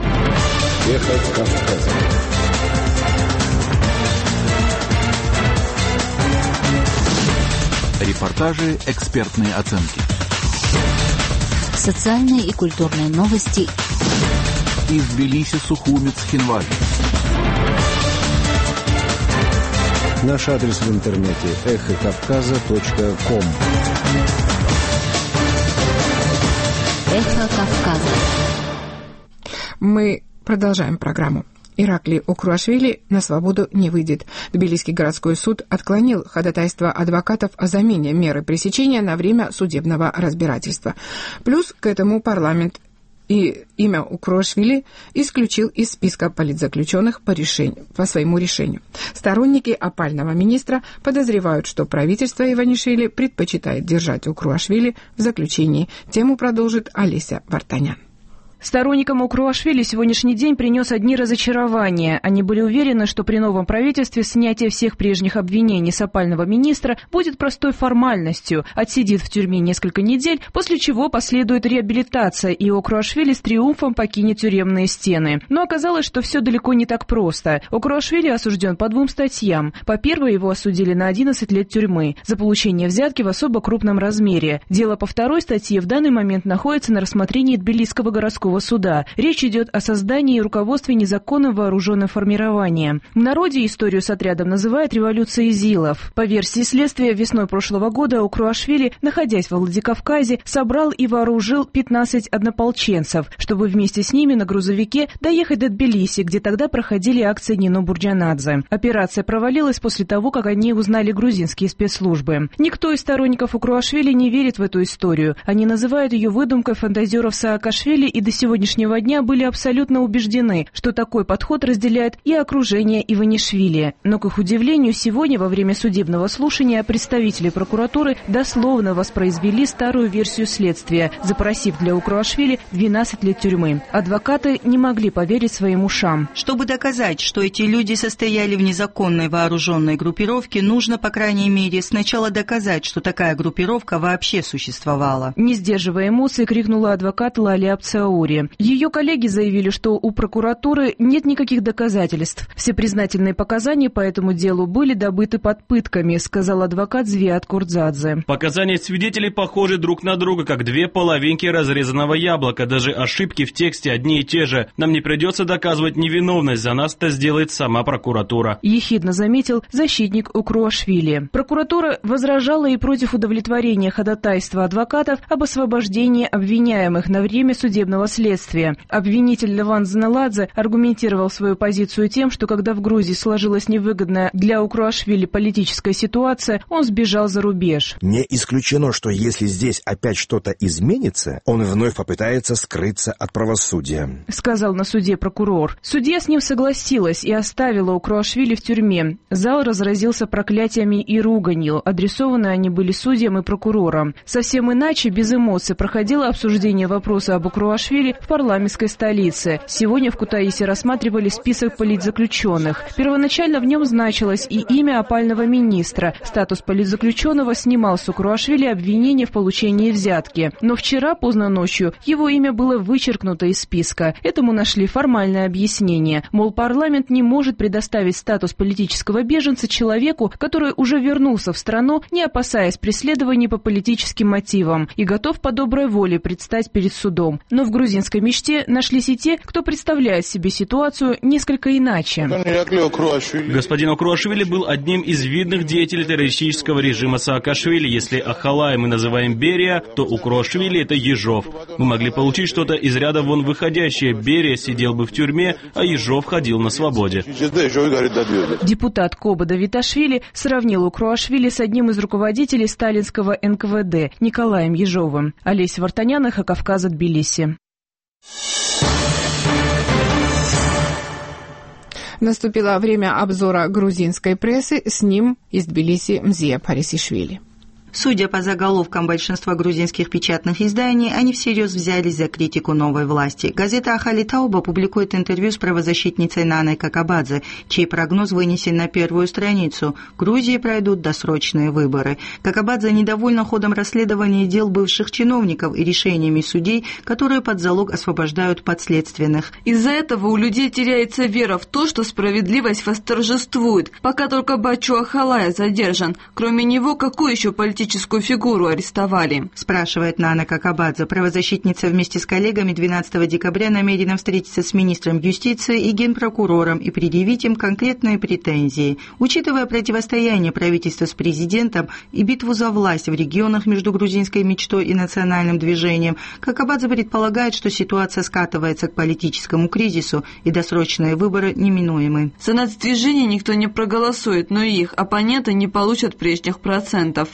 S10: Эхо Кавказа. Репортажи, экспертные оценки.
S11: Социальные и культурные новости
S10: из Тбилиси, Сухуми, Цхинвали. Наш адрес в интернете эхо кавказа точка ком.
S11: Эхо Кавказа.
S2: Мы продолжаем программу. Ираклий Акруашвили на свободу не выйдет. Тбилисский городской суд отклонил ходатайство адвокатов о замене меры пресечения на время судебного разбирательства. Плюс к этому парламент и имя Акруашвили исключил из списка политзаключенных по, решению, по своему решению. Сторонники опального министра подозревают, что правительство Иванишвили предпочитает держать Акруашвили в заключении. Тему продолжит Олеся Вартанян.
S6: Сторонникам Укруашвили сегодняшний день принес одни разочарования. Они были уверены, что при новом правительстве снятие всех прежних обвинений с опального министра будет простой формальностью. Отсидит в тюрьме несколько недель, после чего последует реабилитация, и Укруашвили с триумфом покинет тюремные стены. Но оказалось, что все далеко не так просто. Укруашвили осужден по двум статьям. По первой его осудили на одиннадцать лет тюрьмы за получение взятки в особо крупном размере. Дело по второй статье в данный момент находится на рассмотрении Тбилисского городского суда. Речь идет о создании и руководстве незаконным вооруженным формированием. В народе историю с отрядом называют революцией Зилов. По версии следствия, весной прошлого года Укруашвили, находясь во Владикавказе, собрал и вооружил пятнадцать однополченцев, чтобы вместе с ними на грузовике доехать до Тбилиси, где тогда проходили акции Нино Бурджанадзе. Операция провалилась после того, как о ней узнали грузинские спецслужбы. Никто из сторонников Укруашвили не верит в эту историю. Они называют ее выдумкой фантазеров Саакашвили и до сегодняшнего дня были абсолютно убеждены, что такой подход разделяет и окружение Иванишвили. Но, к их удивлению, сегодня во время судебного слушания представители прокуратуры дословно воспроизвели старую версию следствия, запросив для Укруашвили двенадцать лет тюрьмы. Адвокаты не могли поверить своим ушам.
S5: Чтобы доказать, что эти люди состояли в незаконной вооруженной группировке, нужно, по крайней мере, сначала доказать, что такая группировка вообще существовала.
S6: Не сдерживая эмоций, крикнула адвокат Лали Абцаури. Ее коллеги заявили, что у прокуратуры нет никаких доказательств. Все признательные показания по этому делу были добыты под пытками, сказал адвокат Звиат Курдзадзе.
S7: Показания свидетелей похожи друг на друга, как две половинки разрезанного яблока. Даже ошибки в тексте одни и те же. Нам не придется доказывать невиновность, за нас это сделает сама прокуратура.
S6: Ехидно заметил защитник Укруашвили. Прокуратура возражала и против удовлетворения ходатайства адвокатов об освобождении обвиняемых на время судебного следствия. Обвинитель Леван Заналадзе аргументировал свою позицию тем, что когда в Грузии сложилась невыгодная для Укруашвили политическая ситуация, он сбежал за рубеж.
S12: Не исключено, что если здесь опять что-то изменится, он вновь попытается скрыться от правосудия,
S6: сказал на суде прокурор. Судья с ним согласилась и оставила Укруашвили в тюрьме. Зал разразился проклятиями и руганью. Адресованы они были судьям и прокурорам. Совсем иначе, без эмоций, проходило обсуждение вопроса об Укруашвили в парламентской столице. Сегодня в Кутаиси рассматривали список политзаключенных. Первоначально в нем значилось и имя опального министра. Статус политзаключенного снимал с Укруашвили обвинение в получении взятки. Но вчера, поздно ночью, его имя было вычеркнуто из списка. Этому нашли формальное объяснение. Мол, парламент не может предоставить статус политического беженца человеку, который уже вернулся в страну, не опасаясь преследований по политическим мотивам, и готов по доброй воле предстать перед судом. Но в грузинской мечте нашлись и те, кто представляет себе ситуацию несколько иначе.
S7: Господин Укруашвили был одним из видных деятелей террористического режима Саакашвили. Если Ахалай мы называем Берия, то Укруашвили — это Ежов. Мы могли получить что-то из ряда вон выходящее. Берия сидел бы в тюрьме, а Ежов ходил на свободе.
S6: Депутат Коба Давиташвили сравнил Укруашвили с одним из руководителей сталинского эн ка вэ дэ Николаем Ежовым. Олеся Вартанян, Эхо Кавказа, Тбилиси.
S2: Наступило время обзора грузинской прессы. С ним из Тбилиси Мзия Парисишвили.
S5: Судя по заголовкам большинства грузинских печатных изданий, они всерьез взялись за критику новой власти. Газета «Ахали Тауба» публикует интервью с правозащитницей Наной Какабадзе, чей прогноз вынесен на первую страницу. В Грузии пройдут досрочные выборы. Какабадзе недовольна ходом расследования дел бывших чиновников и решениями судей, которые под залог освобождают подследственных.
S4: Из-за этого у людей теряется вера в то, что справедливость восторжествует. Пока только Бачу Ахалая задержан. Кроме него, какую еще политическую фигуру арестовали?
S5: Спрашивает Нана Какабадзе. Правозащитница вместе с коллегами двенадцатого декабря намерена встретиться с министром юстиции и генпрокурором и предъявить им конкретные претензии. Учитывая противостояние правительства с президентом и битву за власть в регионах между грузинской мечтой и национальным движением, Какабадзе предполагает, что ситуация скатывается к политическому кризису и досрочные выборы неминуемы.
S4: За нацдвижение никто не проголосует, но и их оппоненты не получат прежних процентов.
S5: Предполагает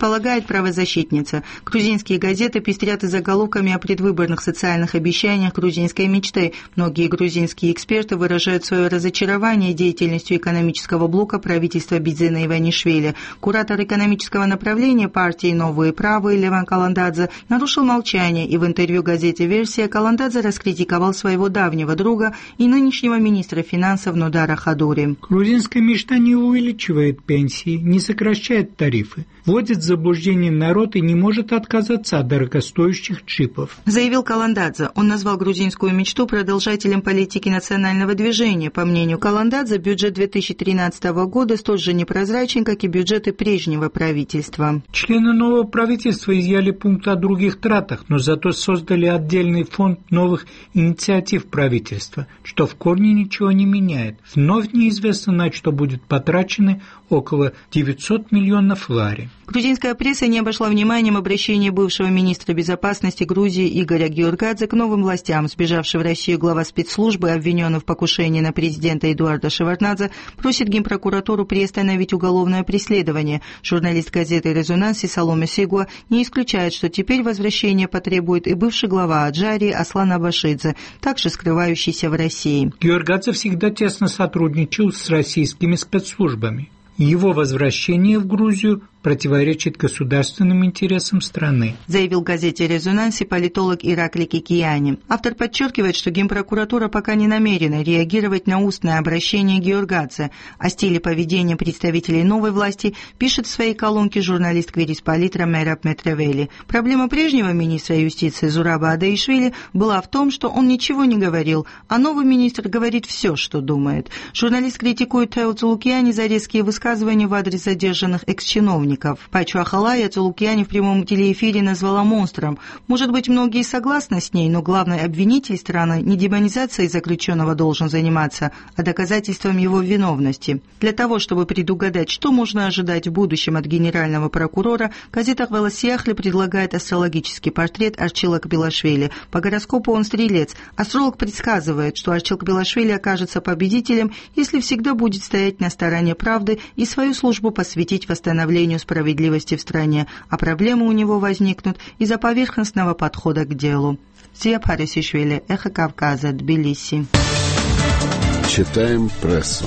S5: предполагает правозащитница. Грузинские газеты пестрят и заголовками о предвыборных социальных обещаниях грузинской мечты. Многие грузинские эксперты выражают свое разочарование деятельностью экономического блока правительства Бидзина Иванишвили. Куратор экономического направления партии «Новые правые» Леван Каландадзе нарушил молчание и в интервью газете «Версия» Каландадзе раскритиковал своего давнего друга и нынешнего министра финансов Нодара Хадури.
S13: Грузинская мечта не увеличивает пенсии, не сокращает тарифы, вводит в заблуждение народ и не может отказаться от дорогостоящих чипов.
S5: Заявил Каландадзе. Он назвал грузинскую мечту продолжателем политики национального движения. По мнению Каландадзе, бюджет две тысячи тринадцатого года столь же непрозрачен, как и бюджеты прежнего правительства.
S13: Члены нового правительства изъяли пункты о других тратах, но зато создали отдельный фонд новых инициатив правительства, что в корне ничего не меняет. Вновь неизвестно, на что будет потрачены около девятьсот миллионов лари.
S5: Грузинская пресса не обошла вниманием обращение бывшего министра безопасности Грузии Игоря Георгадзе к новым властям. Сбежавший в Россию глава спецслужбы, обвиненный в покушении на президента Эдуарда Шеварднадзе, просит Генпрокуратуру приостановить уголовное преследование. Журналист газеты «Резонанс» Саломе Сигуа не исключает, что теперь возвращение потребует и бывший глава Аджарии Аслан Абашидзе, также скрывающийся в России.
S13: Георгадзе всегда тесно сотрудничал с российскими спецслужбами. Его возвращение в Грузию противоречит государственным интересам страны,
S5: заявил газете «Резонанс» политолог Иракли Кикияни. Автор подчеркивает, что Генпрокуратура пока не намерена реагировать на устное обращение Георгадзе. О стиле поведения представителей новой власти пишет в своей колонке журналист Квирисполитра Мераб Метревели. Проблема прежнего министра юстиции Зураба Адаишвили была в том, что он ничего не говорил, а новый министр говорит все, что думает. Журналист критикует Тео Цулукьяни за резкие высказывания в адрес задержанных экс-чиновников. Пачу Ахалая Цулукьяни в прямом телеэфире назвала монстром. Может быть, многие согласны с ней, но главный обвинитель страны не демонизацией заключенного должен заниматься, а доказательством его виновности. Для того, чтобы предугадать, что можно ожидать в будущем от генерального прокурора, газета «Хваласиахли» предлагает астрологический портрет Арчила Кабилашвили. По гороскопу он стрелец. Астролог предсказывает, что Арчил Кабилашвили окажется победителем, если всегда будет стоять на стороне правды и свою службу посвятить восстановлению справедливости в стране, а проблемы у него возникнут из-за поверхностного подхода к делу. Зия Парисишвили, Эхо Кавказа, Тбилиси.
S10: Читаем прессу.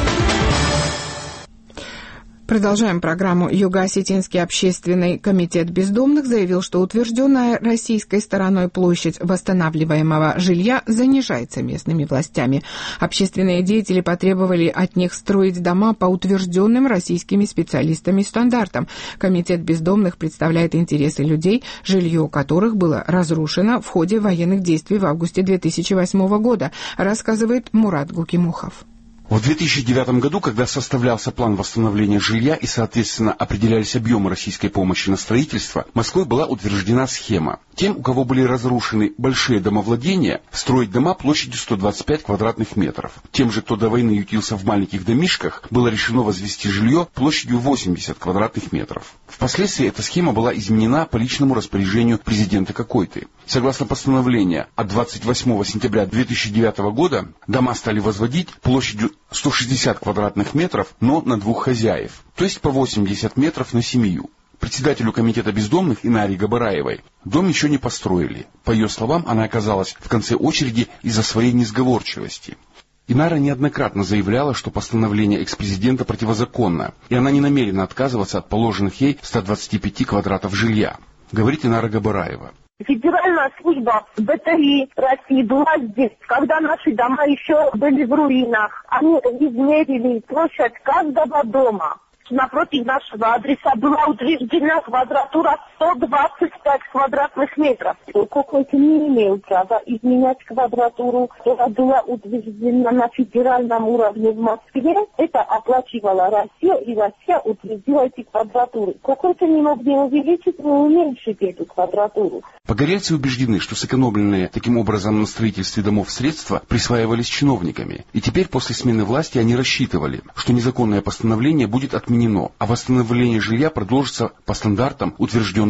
S2: Продолжаем программу. Юго-Осетинский общественный комитет бездомных заявил, что утвержденная российской стороной площадь восстанавливаемого жилья занижается местными властями. Общественные деятели потребовали от них строить дома по утвержденным российскими специалистами стандартам. Комитет бездомных представляет интересы людей, жилье которых было разрушено в ходе военных действий в августе две тысячи восьмого года, рассказывает Мурат Гукимухов.
S14: В две тысячи девятом году, когда составлялся план восстановления жилья и, соответственно, определялись объемы российской помощи на строительство, Москвой была утверждена схема. Тем, у кого были разрушены большие домовладения, строить дома площадью сто двадцать пять квадратных метров. Тем же, кто до войны ютился в маленьких домишках, было решено возвести жилье площадью восемьдесят квадратных метров. Впоследствии эта схема была изменена по личному распоряжению президента Какойты. Согласно постановлению от двадцать восьмого сентября две тысячи девятого года, дома стали возводить площадью сто шестьдесят квадратных метров, но на двух хозяев, то есть по восемьдесят метров на семью. Председателю комитета бездомных Инаре Габараевой дом еще не построили. По ее словам, она оказалась в конце очереди из-за своей несговорчивости. Инара неоднократно заявляла, что постановление экс-президента противозаконно, и она не намерена отказываться от положенных ей ста двадцати пяти квадратов жилья, говорит Инара Габараева.
S15: Федеральная служба БТИ России была здесь, когда наши дома еще были в руинах. Они измерили площадь каждого дома. Напротив нашего адреса была утверждена квадратура сто двадцать пять квадратных метров. Какой-то не имел права изменять квадратуру, которая была утверждена на федеральном уровне в Москве. Это оплачивала Россия, и Россия утвердила эти квадратуры. Какой-то не мог не увеличить, не уменьшить эту квадратуру.
S14: Погорельцы убеждены, что сэкономленные таким образом на строительстве домов средства присваивались чиновниками. И теперь после смены власти они рассчитывали, что незаконное постановление будет отменено, а восстановление жилья продолжится по стандартам, утвержденным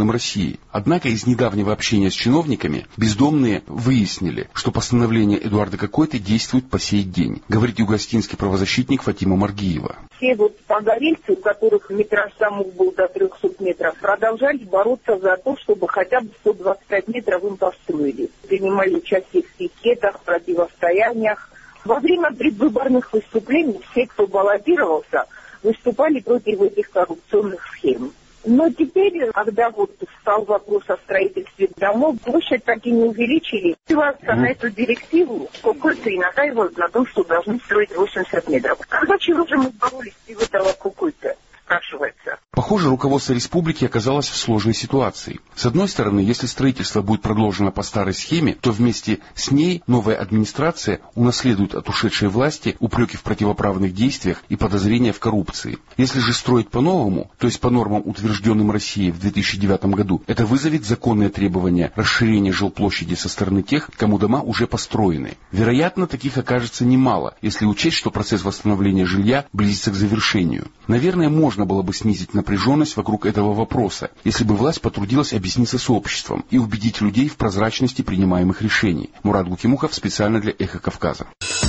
S14: утвержденным Россией. Однако из недавнего общения с чиновниками бездомные выяснили, что постановление Эдуарда Какойты действует по сей день, говорит югостинский правозащитник Фатима Маргиева.
S15: Все вот погорельцы, у которых метраж домов был до трехсот метров, продолжали бороться за то, чтобы хотя бы сто двадцать пять метров им построили. Принимали участие в пикетах, противостояниях. Во время предвыборных выступлений все, кто баллотировался, выступали против этих коррупционных схем. Но теперь, когда вот стал вопрос о строительстве домов, площадь так и не увеличили. Ссылаться на эту директиву, Кукульцы и настаивают на том, что должны строить восемьдесят метров. Когда чего же мы боролись против этого Кукульца? Спрашивается.
S14: Похоже, руководство республики оказалось в сложной ситуации. С одной стороны, если строительство будет продолжено по старой схеме, то вместе с ней новая администрация унаследует от ушедшей власти упреки в противоправных действиях и подозрения в коррупции. Если же строить по-новому, то есть по нормам, утвержденным Россией в две тысячи девятом году, это вызовет законные требования расширения жилплощади со стороны тех, кому дома уже построены. Вероятно, таких окажется немало, если учесть, что процесс восстановления жилья близится к завершению. Наверное, можно было бы снизить напряженность вокруг этого вопроса, если бы власть потрудилась объясниться с обществом и убедить людей в прозрачности принимаемых решений. Мурат Гукимухов специально для «Эхо Кавказа».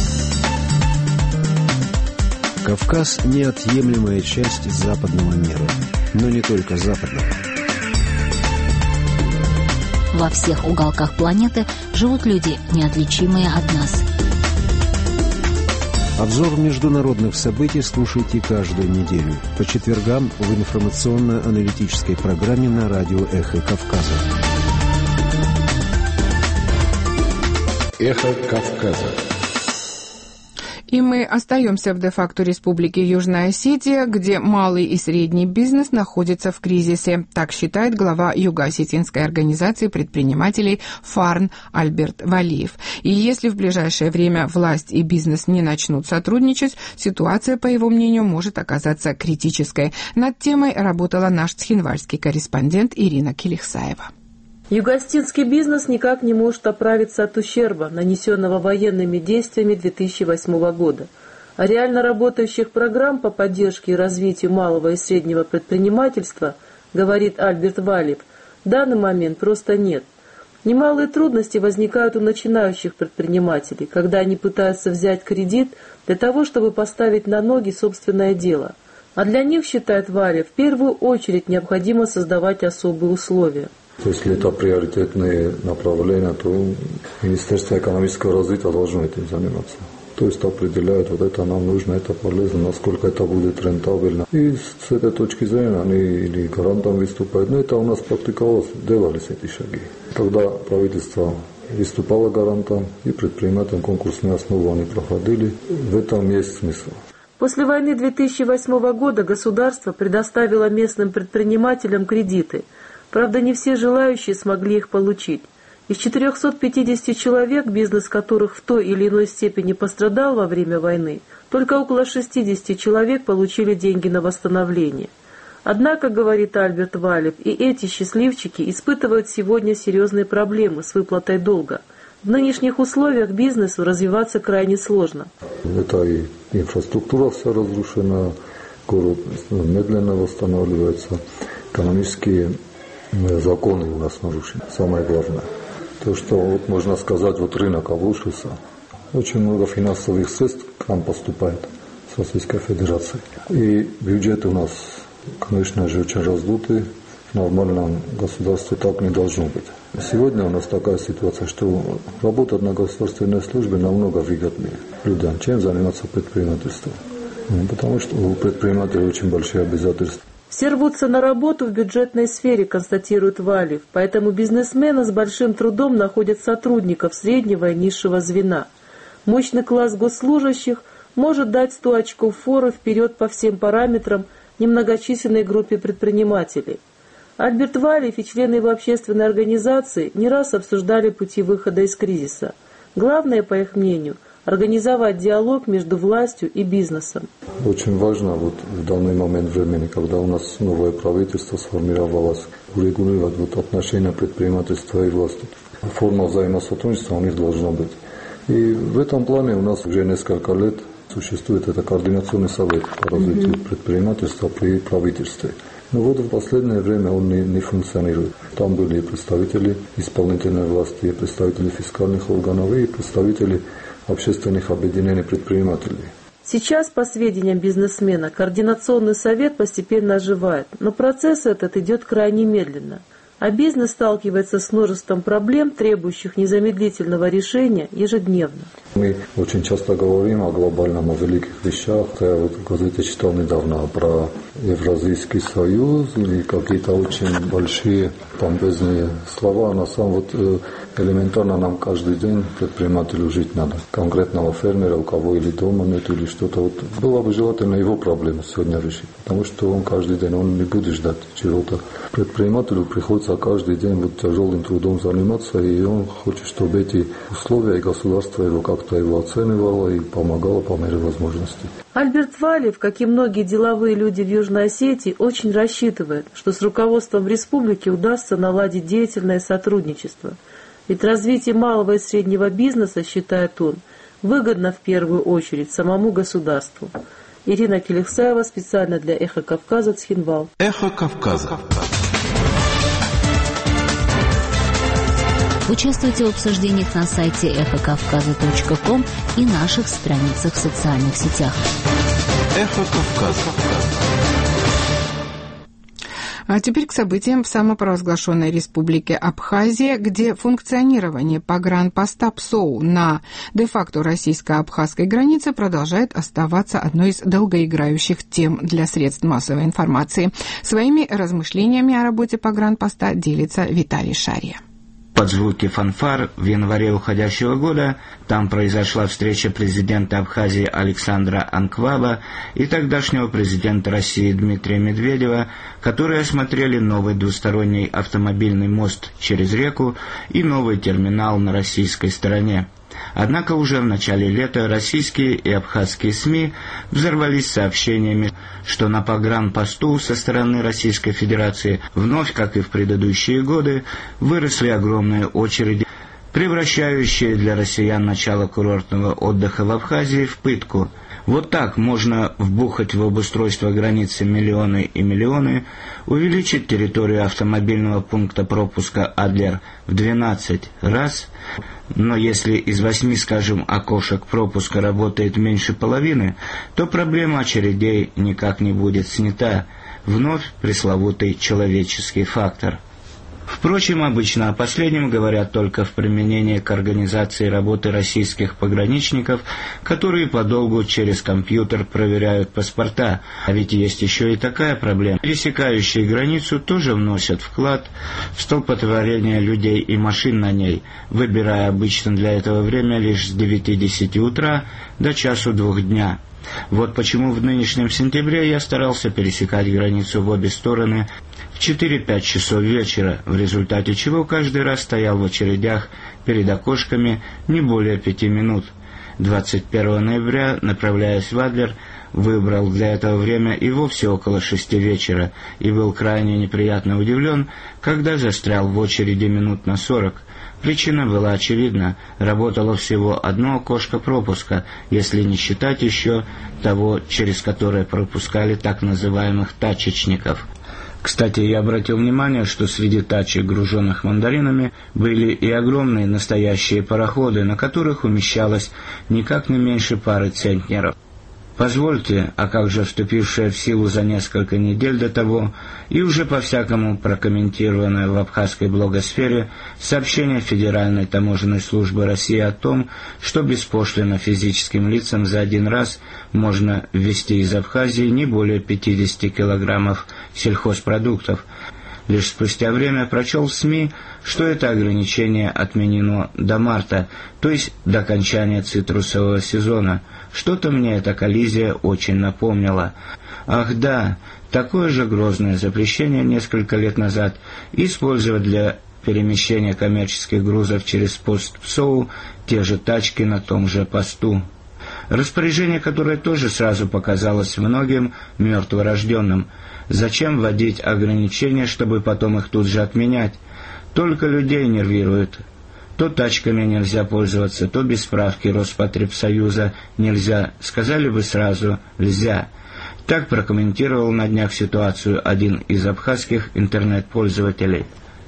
S10: Кавказ – неотъемлемая часть западного мира, но не только западного.
S11: Во всех уголках планеты живут люди, неотличимые от нас.
S10: Обзор международных событий слушайте каждую неделю по четвергам в информационно-аналитической программе на радио «Эхо Кавказа».
S16: «Эхо Кавказа».
S2: И мы остаемся в де-факто Республике Южная Осетия, где малый и средний бизнес находится в кризисе. Так считает глава Юго-Осетинской организации предпринимателей ФАРН Альберт Валиев. И если в ближайшее время власть и бизнес не начнут сотрудничать, ситуация, по его мнению, может оказаться критической. Над темой работала наш цхинвальский корреспондент Ирина Келихсаева.
S17: Юго-Осетинский бизнес никак не может оправиться от ущерба, нанесенного военными действиями две тысячи восьмого года. А реально работающих программ по поддержке и развитию малого и среднего предпринимательства, говорит Альберт Валиев, в данный момент просто нет. Немалые трудности возникают у начинающих предпринимателей, когда они пытаются взять кредит для того, чтобы поставить на ноги собственное дело. А для них, считает Валиев, в первую очередь необходимо создавать особые условия.
S18: Если это приоритетные направления, то Министерство экономического развития должно этим заниматься. То есть определяют, вот это нам нужно, это полезно, насколько это будет рентабельно. И с этой точки зрения они или гарантом выступают. Но это у нас практиковалось, делались эти шаги. Когда правительство выступало гарантом и предпринимателям конкурсные основы они проходили, в этом есть смысл.
S17: После войны две тысячи восьмого года государство предоставило местным предпринимателям кредиты. Правда, не все желающие смогли их получить. Из четырехсот пятидесяти человек, бизнес которых в той или иной степени пострадал во время войны, только около шестидесяти человек получили деньги на восстановление. Однако, говорит Альберт Валиев, и эти счастливчики испытывают сегодня серьезные проблемы с выплатой долга. В нынешних условиях бизнесу развиваться крайне сложно.
S18: Это и инфраструктура вся разрушена, город медленно восстанавливается, экономические законы у нас нарушены, самое главное. То, что вот можно сказать, вот рынок обрушился. Очень много финансовых средств к нам поступает с Российской Федерации. И бюджет у нас, конечно же, очень раздутый. В нормальном государстве так не должно быть. Сегодня у нас такая ситуация, что работать на государственной службе намного выгоднее людям, чем заниматься предпринимательством. Потому что у предпринимателей очень большие обязательства.
S17: Все рвутся на работу в бюджетной сфере, констатирует Валиев, поэтому бизнесмены с большим трудом находят сотрудников среднего и низшего звена. Мощный класс госслужащих может дать сто очков форы вперед по всем параметрам немногочисленной группе предпринимателей. Альберт Валиев и члены его общественной организации не раз обсуждали пути выхода из кризиса. Главное, по их мнению, организовать диалог между властью и бизнесом.
S18: Очень важно вот в данный момент времени, когда у нас новое правительство сформировалось, урегулировать вот отношения предпринимательства и власти. Форма взаимосотрудничества у них должна быть. И в этом плане у нас уже несколько лет существует это координационный совет по развитию предпринимательства при правительстве. Но вот в последнее время он не, не функционирует. Там были и представители исполнительной власти, и представители фискальных органов, и представители общественных объединений предпринимателей.
S17: Сейчас, по сведениям бизнесмена, координационный совет постепенно оживает, но процесс этот идет крайне медленно. А бизнес сталкивается с множеством проблем, требующих незамедлительного решения ежедневно.
S18: Мы очень часто говорим о глобальном, о великих вещах. Я вот в газете читал недавно про Евразийский союз или какие-то очень большие помпезные слова. На самом вот элементарно нам каждый день предпринимателю жить надо. Конкретного фермера, у кого или дома нет, или что-то. Вот было бы желательно его проблему сегодня решить. Потому что он каждый день, он не будет ждать чего-то. Предпринимателю приходится каждый день вот тяжелым трудом заниматься, и он хочет, чтобы эти условия и государство его как-то его оценивало и помогало по мере возможностей.
S17: Альберт Валиев, как и многие деловые люди в Южной Осетии, очень рассчитывает, что с руководством республики удастся наладить деятельное сотрудничество. Ведь развитие малого и среднего бизнеса, считает он, выгодно в первую очередь самому государству. Ирина Келексаева специально для «Эхо Кавказа», Цхинвал.
S14: «Эхо Кавказа».
S11: Участвуйте в обсуждениях на сайте эхо кавказа точка ком и наших страницах в социальных сетях.
S14: «Эхо Кавказа».
S2: А теперь к событиям в самопровозглашенной республике Абхазия, где функционирование погранпоста ПСОУ на де-факто российско-абхазской границе продолжает оставаться одной из долгоиграющих тем для средств массовой информации. Своими размышлениями о работе погранпоста делится Виталий Шария.
S16: Под звуки фанфар в январе уходящего года там произошла встреча президента Абхазии Александра Анкваба и тогдашнего президента России Дмитрия Медведева, которые осмотрели новый двусторонний автомобильный мост через реку и новый терминал на российской стороне. Однако уже в начале лета российские и абхазские СМИ взорвались сообщениями, что на погранпосту со стороны Российской Федерации вновь, как и в предыдущие годы, выросли огромные очереди, превращающие для россиян начало курортного отдыха в Абхазии в пытку. Вот так можно вбухать в обустройство границы миллионы и миллионы, увеличить территорию автомобильного пункта пропуска Адлер в двенадцать раз, но если из восьми, скажем, окошек пропуска работает меньше половины, то проблема очередей никак не будет снята. Вновь пресловутый человеческий фактор. Впрочем, обычно о последнем говорят только в применении к организации работы российских пограничников, которые подолгу через компьютер проверяют паспорта. А ведь есть еще и такая проблема. Пересекающие границу тоже вносят вклад в столпотворение людей и машин на ней, выбирая обычно для этого время лишь с девяти-десяти утра до часу-двух дня. Вот почему в нынешнем сентябре я старался пересекать границу в обе стороны в четыре-пять часов вечера, в результате чего каждый раз стоял в очередях перед окошками не более пяти минут. двадцать первого ноября, направляясь в Адлер, выбрал для этого время и вовсе около шести вечера, и был крайне неприятно удивлен, когда застрял в очереди минут на сорок. Причина была очевидна. Работало всего одно окошко пропуска, если не считать еще того, через которое пропускали так называемых тачечников. Кстати, я обратил внимание, что среди тачек, груженных мандаринами, были и огромные настоящие пароходы, на которых умещалось никак не меньше пары центнеров. Позвольте, а как же вступившая в силу за несколько недель до того и уже по-всякому прокомментированное в абхазской блогосфере сообщение Федеральной таможенной службы России о том, что беспошлинно физическим лицам за один раз можно ввезти из Абхазии не более пятидесяти килограммов сельхозпродуктов. Лишь спустя время прочел в СМИ, что это ограничение отменено до марта, то есть до окончания цитрусового сезона. Что-то мне эта коллизия очень напомнила. Ах да, такое же грозное запрещение несколько лет назад использовать для перемещения коммерческих грузов через пост ПСОУ те же тачки на том же посту. Распоряжение, которое тоже сразу показалось многим мертворожденным. Зачем вводить ограничения, чтобы потом их тут же отменять? Только людей нервирует. То тачками нельзя пользоваться, то без справки Роспотребсоюза нельзя. Сказали бы сразу «нельзя». Так прокомментировал на днях ситуацию один из абхазских интернет-пользователей.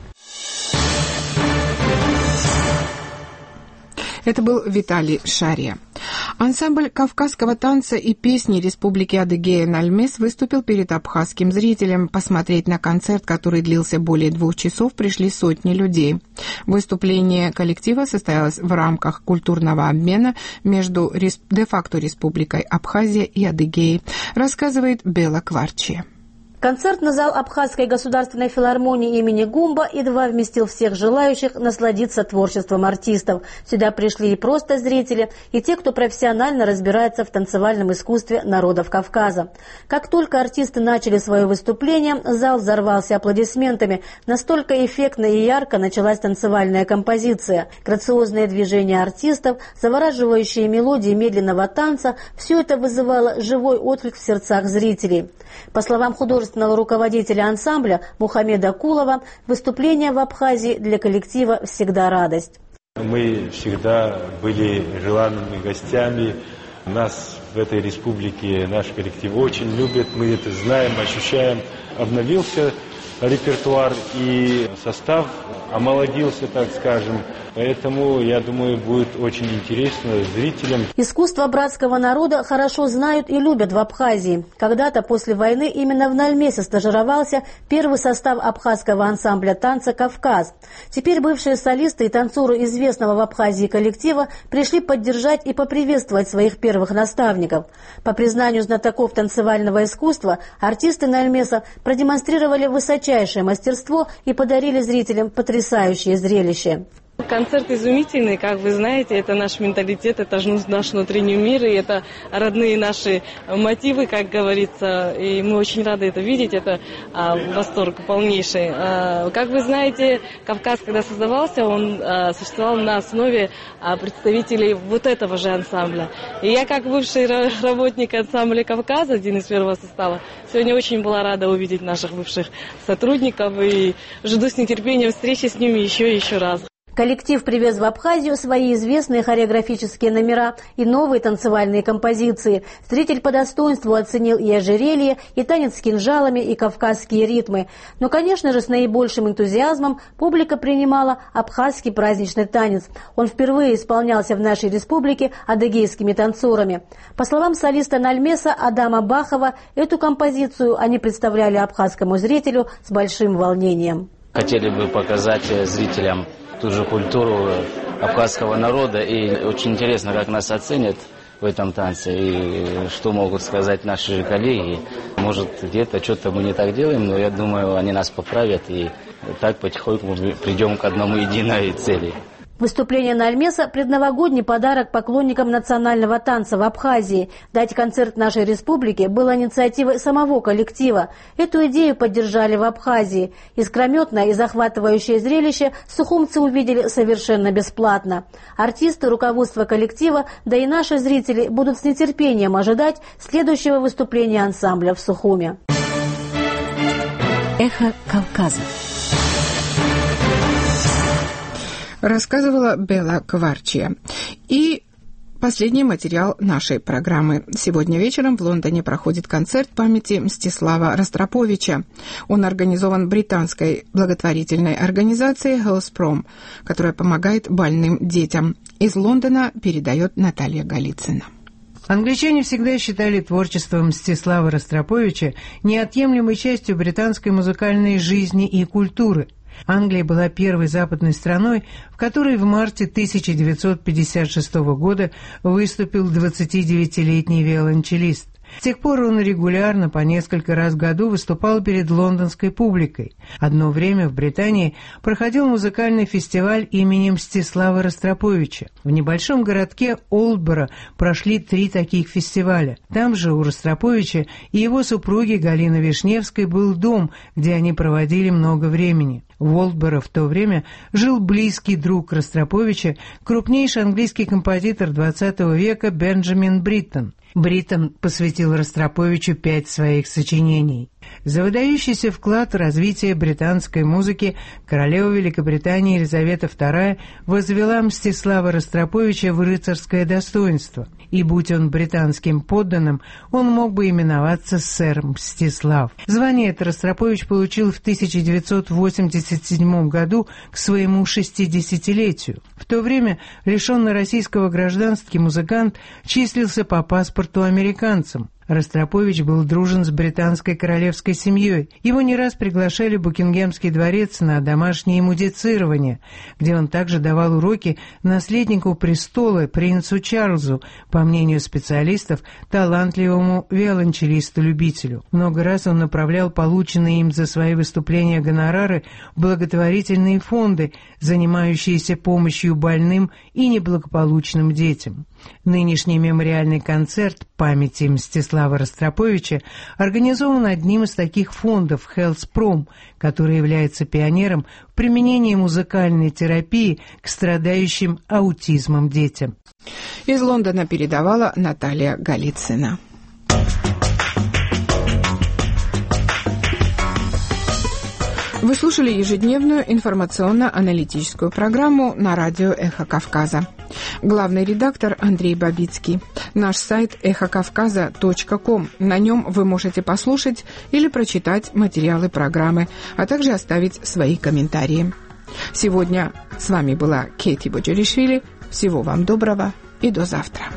S2: Это был Виталий Шария. Ансамбль кавказского танца и песни Республики Адыгея «Нальмес» выступил перед абхазским зрителем. Посмотреть на концерт, который длился более двух часов, пришли сотни людей. Выступление коллектива состоялось в рамках культурного обмена между де-факто Республикой Абхазия и Адыгеей, рассказывает Бела Кварчия.
S19: Концертный зал Абхазской государственной филармонии имени Гумба едва вместил всех желающих насладиться творчеством артистов. Сюда пришли и просто зрители, и те, кто профессионально разбирается в танцевальном искусстве народов Кавказа. Как только артисты начали свое выступление, зал взорвался аплодисментами. Настолько эффектно и ярко началась танцевальная композиция. Грациозные движения артистов, завораживающие мелодии медленного танца – все это вызывало живой отклик в сердцах зрителей. По словам художественного руководителя ансамбля Мухаммеда Кулова, выступление в Абхазии для коллектива всегда радость.
S20: Мы всегда были желанными гостями. Нас в этой республике наш коллектив очень любит. Мы это знаем, ощущаем. Обновился репертуар и состав омолодился, так скажем. Поэтому, я думаю, будет очень интересно зрителям.
S19: Искусство братского народа хорошо знают и любят в Абхазии. Когда-то после войны именно в Нальмесе стажировался первый состав абхазского ансамбля танца «Кавказ». Теперь бывшие солисты и танцоры известного в Абхазии коллектива пришли поддержать и поприветствовать своих первых наставников. По признанию знатоков танцевального искусства, артисты Нальмеса продемонстрировали высочайшее мастерство и подарили зрителям потрясающее зрелище.
S21: Концерт изумительный, как вы знаете, это наш менталитет, это наш внутренний мир, и это родные наши мотивы, как говорится, и мы очень рады это видеть, это а, восторг полнейший. А, как вы знаете, Кавказ, когда создавался, он а, существовал на основе а, представителей вот этого же ансамбля. И я, как бывший работник ансамбля Кавказа, один из первого состава, сегодня очень была рада увидеть наших бывших сотрудников и жду с нетерпением встречи с ними еще и еще раз.
S19: Коллектив привез в Абхазию свои известные хореографические номера и новые танцевальные композиции. Зритель по достоинству оценил и ожерелье, и танец с кинжалами, и кавказские ритмы. Но, конечно же, с наибольшим энтузиазмом публика принимала абхазский праздничный танец. Он впервые исполнялся в нашей республике адыгейскими танцорами. По словам солиста Нальмеса Адама Бахова, эту композицию они представляли абхазскому зрителю с большим волнением.
S22: Хотели бы показать зрителям ту же культуру абхазского народа, и очень интересно, как нас оценят в этом танце, и что могут сказать наши коллеги. Может, где-то что-то мы не так делаем, но я думаю, они нас поправят, и так потихоньку мы придем к одному единой цели.
S19: Выступление Нальмеса – предновогодний подарок поклонникам национального танца в Абхазии. Дать концерт нашей республике было инициативой самого коллектива. Эту идею поддержали в Абхазии. Искрометное и захватывающее зрелище сухумцы увидели совершенно бесплатно. Артисты, руководство коллектива, да и наши зрители будут с нетерпением ожидать следующего выступления ансамбля в Сухуме.
S11: Эхо Кавказа.
S2: Рассказывала Бела Кварчия. И последний материал нашей программы. Сегодня вечером в Лондоне проходит концерт памяти Мстислава Ростроповича. Он организован британской благотворительной организацией HealthProm, которая помогает больным детям. Из Лондона передает Наталья Голицына.
S23: Англичане всегда считали творчество Мстислава Ростроповича неотъемлемой частью британской музыкальной жизни и культуры. Англия была первой западной страной, в которой в марте тысяча девятьсот пятьдесят шестого года выступил двадцатидевятилетний виолончелист. С тех пор он регулярно по несколько раз в году выступал перед лондонской публикой. Одно время в Британии проходил музыкальный фестиваль имени Мстислава Ростроповича. В небольшом городке Олдборо прошли три таких фестиваля. Там же у Ростроповича и его супруги Галины Вишневской был дом, где они проводили много времени. В Олдборо в то время жил близкий друг Ростроповича, крупнейший английский композитор двадцатого века Бенджамин Бриттон. Бриттон посвятил Ростроповичу пять своих сочинений. За выдающийся вклад в развитие британской музыки королева Великобритании Елизавета вторая возвела Мстислава Ростроповича в рыцарское достоинство, и будь он британским подданным, он мог бы именоваться сэр Мстислав. Звание это Ростропович получил в тысяча девятьсот восемьдесят седьмом году к своему шестидесятилетию. В то время лишенный российского гражданства музыкант числился по паспорту американцем. Ростропович был дружен с британской королевской семьей. Его не раз приглашали в Букингемский дворец на домашнее музицирование, где он также давал уроки наследнику престола принцу Чарльзу, по мнению специалистов, талантливому виолончелисту-любителю. Много раз он направлял полученные им за свои выступления гонорары в благотворительные фонды, занимающиеся помощью больным и неблагополучным детям. Нынешний мемориальный концерт памяти Мстислава Ростроповича организован одним из таких фондов «Хелспром», который является пионером в применении музыкальной терапии к страдающим аутизмом детям.
S2: Из Лондона передавала Наталья Голицына. Вы слушали ежедневную информационно-аналитическую программу на радио «Эхо Кавказа». Главный редактор Андрей Бабицкий. Наш сайт эхо кавказа точка ком. На нем вы можете послушать или прочитать материалы программы, а также оставить свои комментарии. Сегодня с вами была Кейти Боджеришвили. Всего вам доброго и до завтра.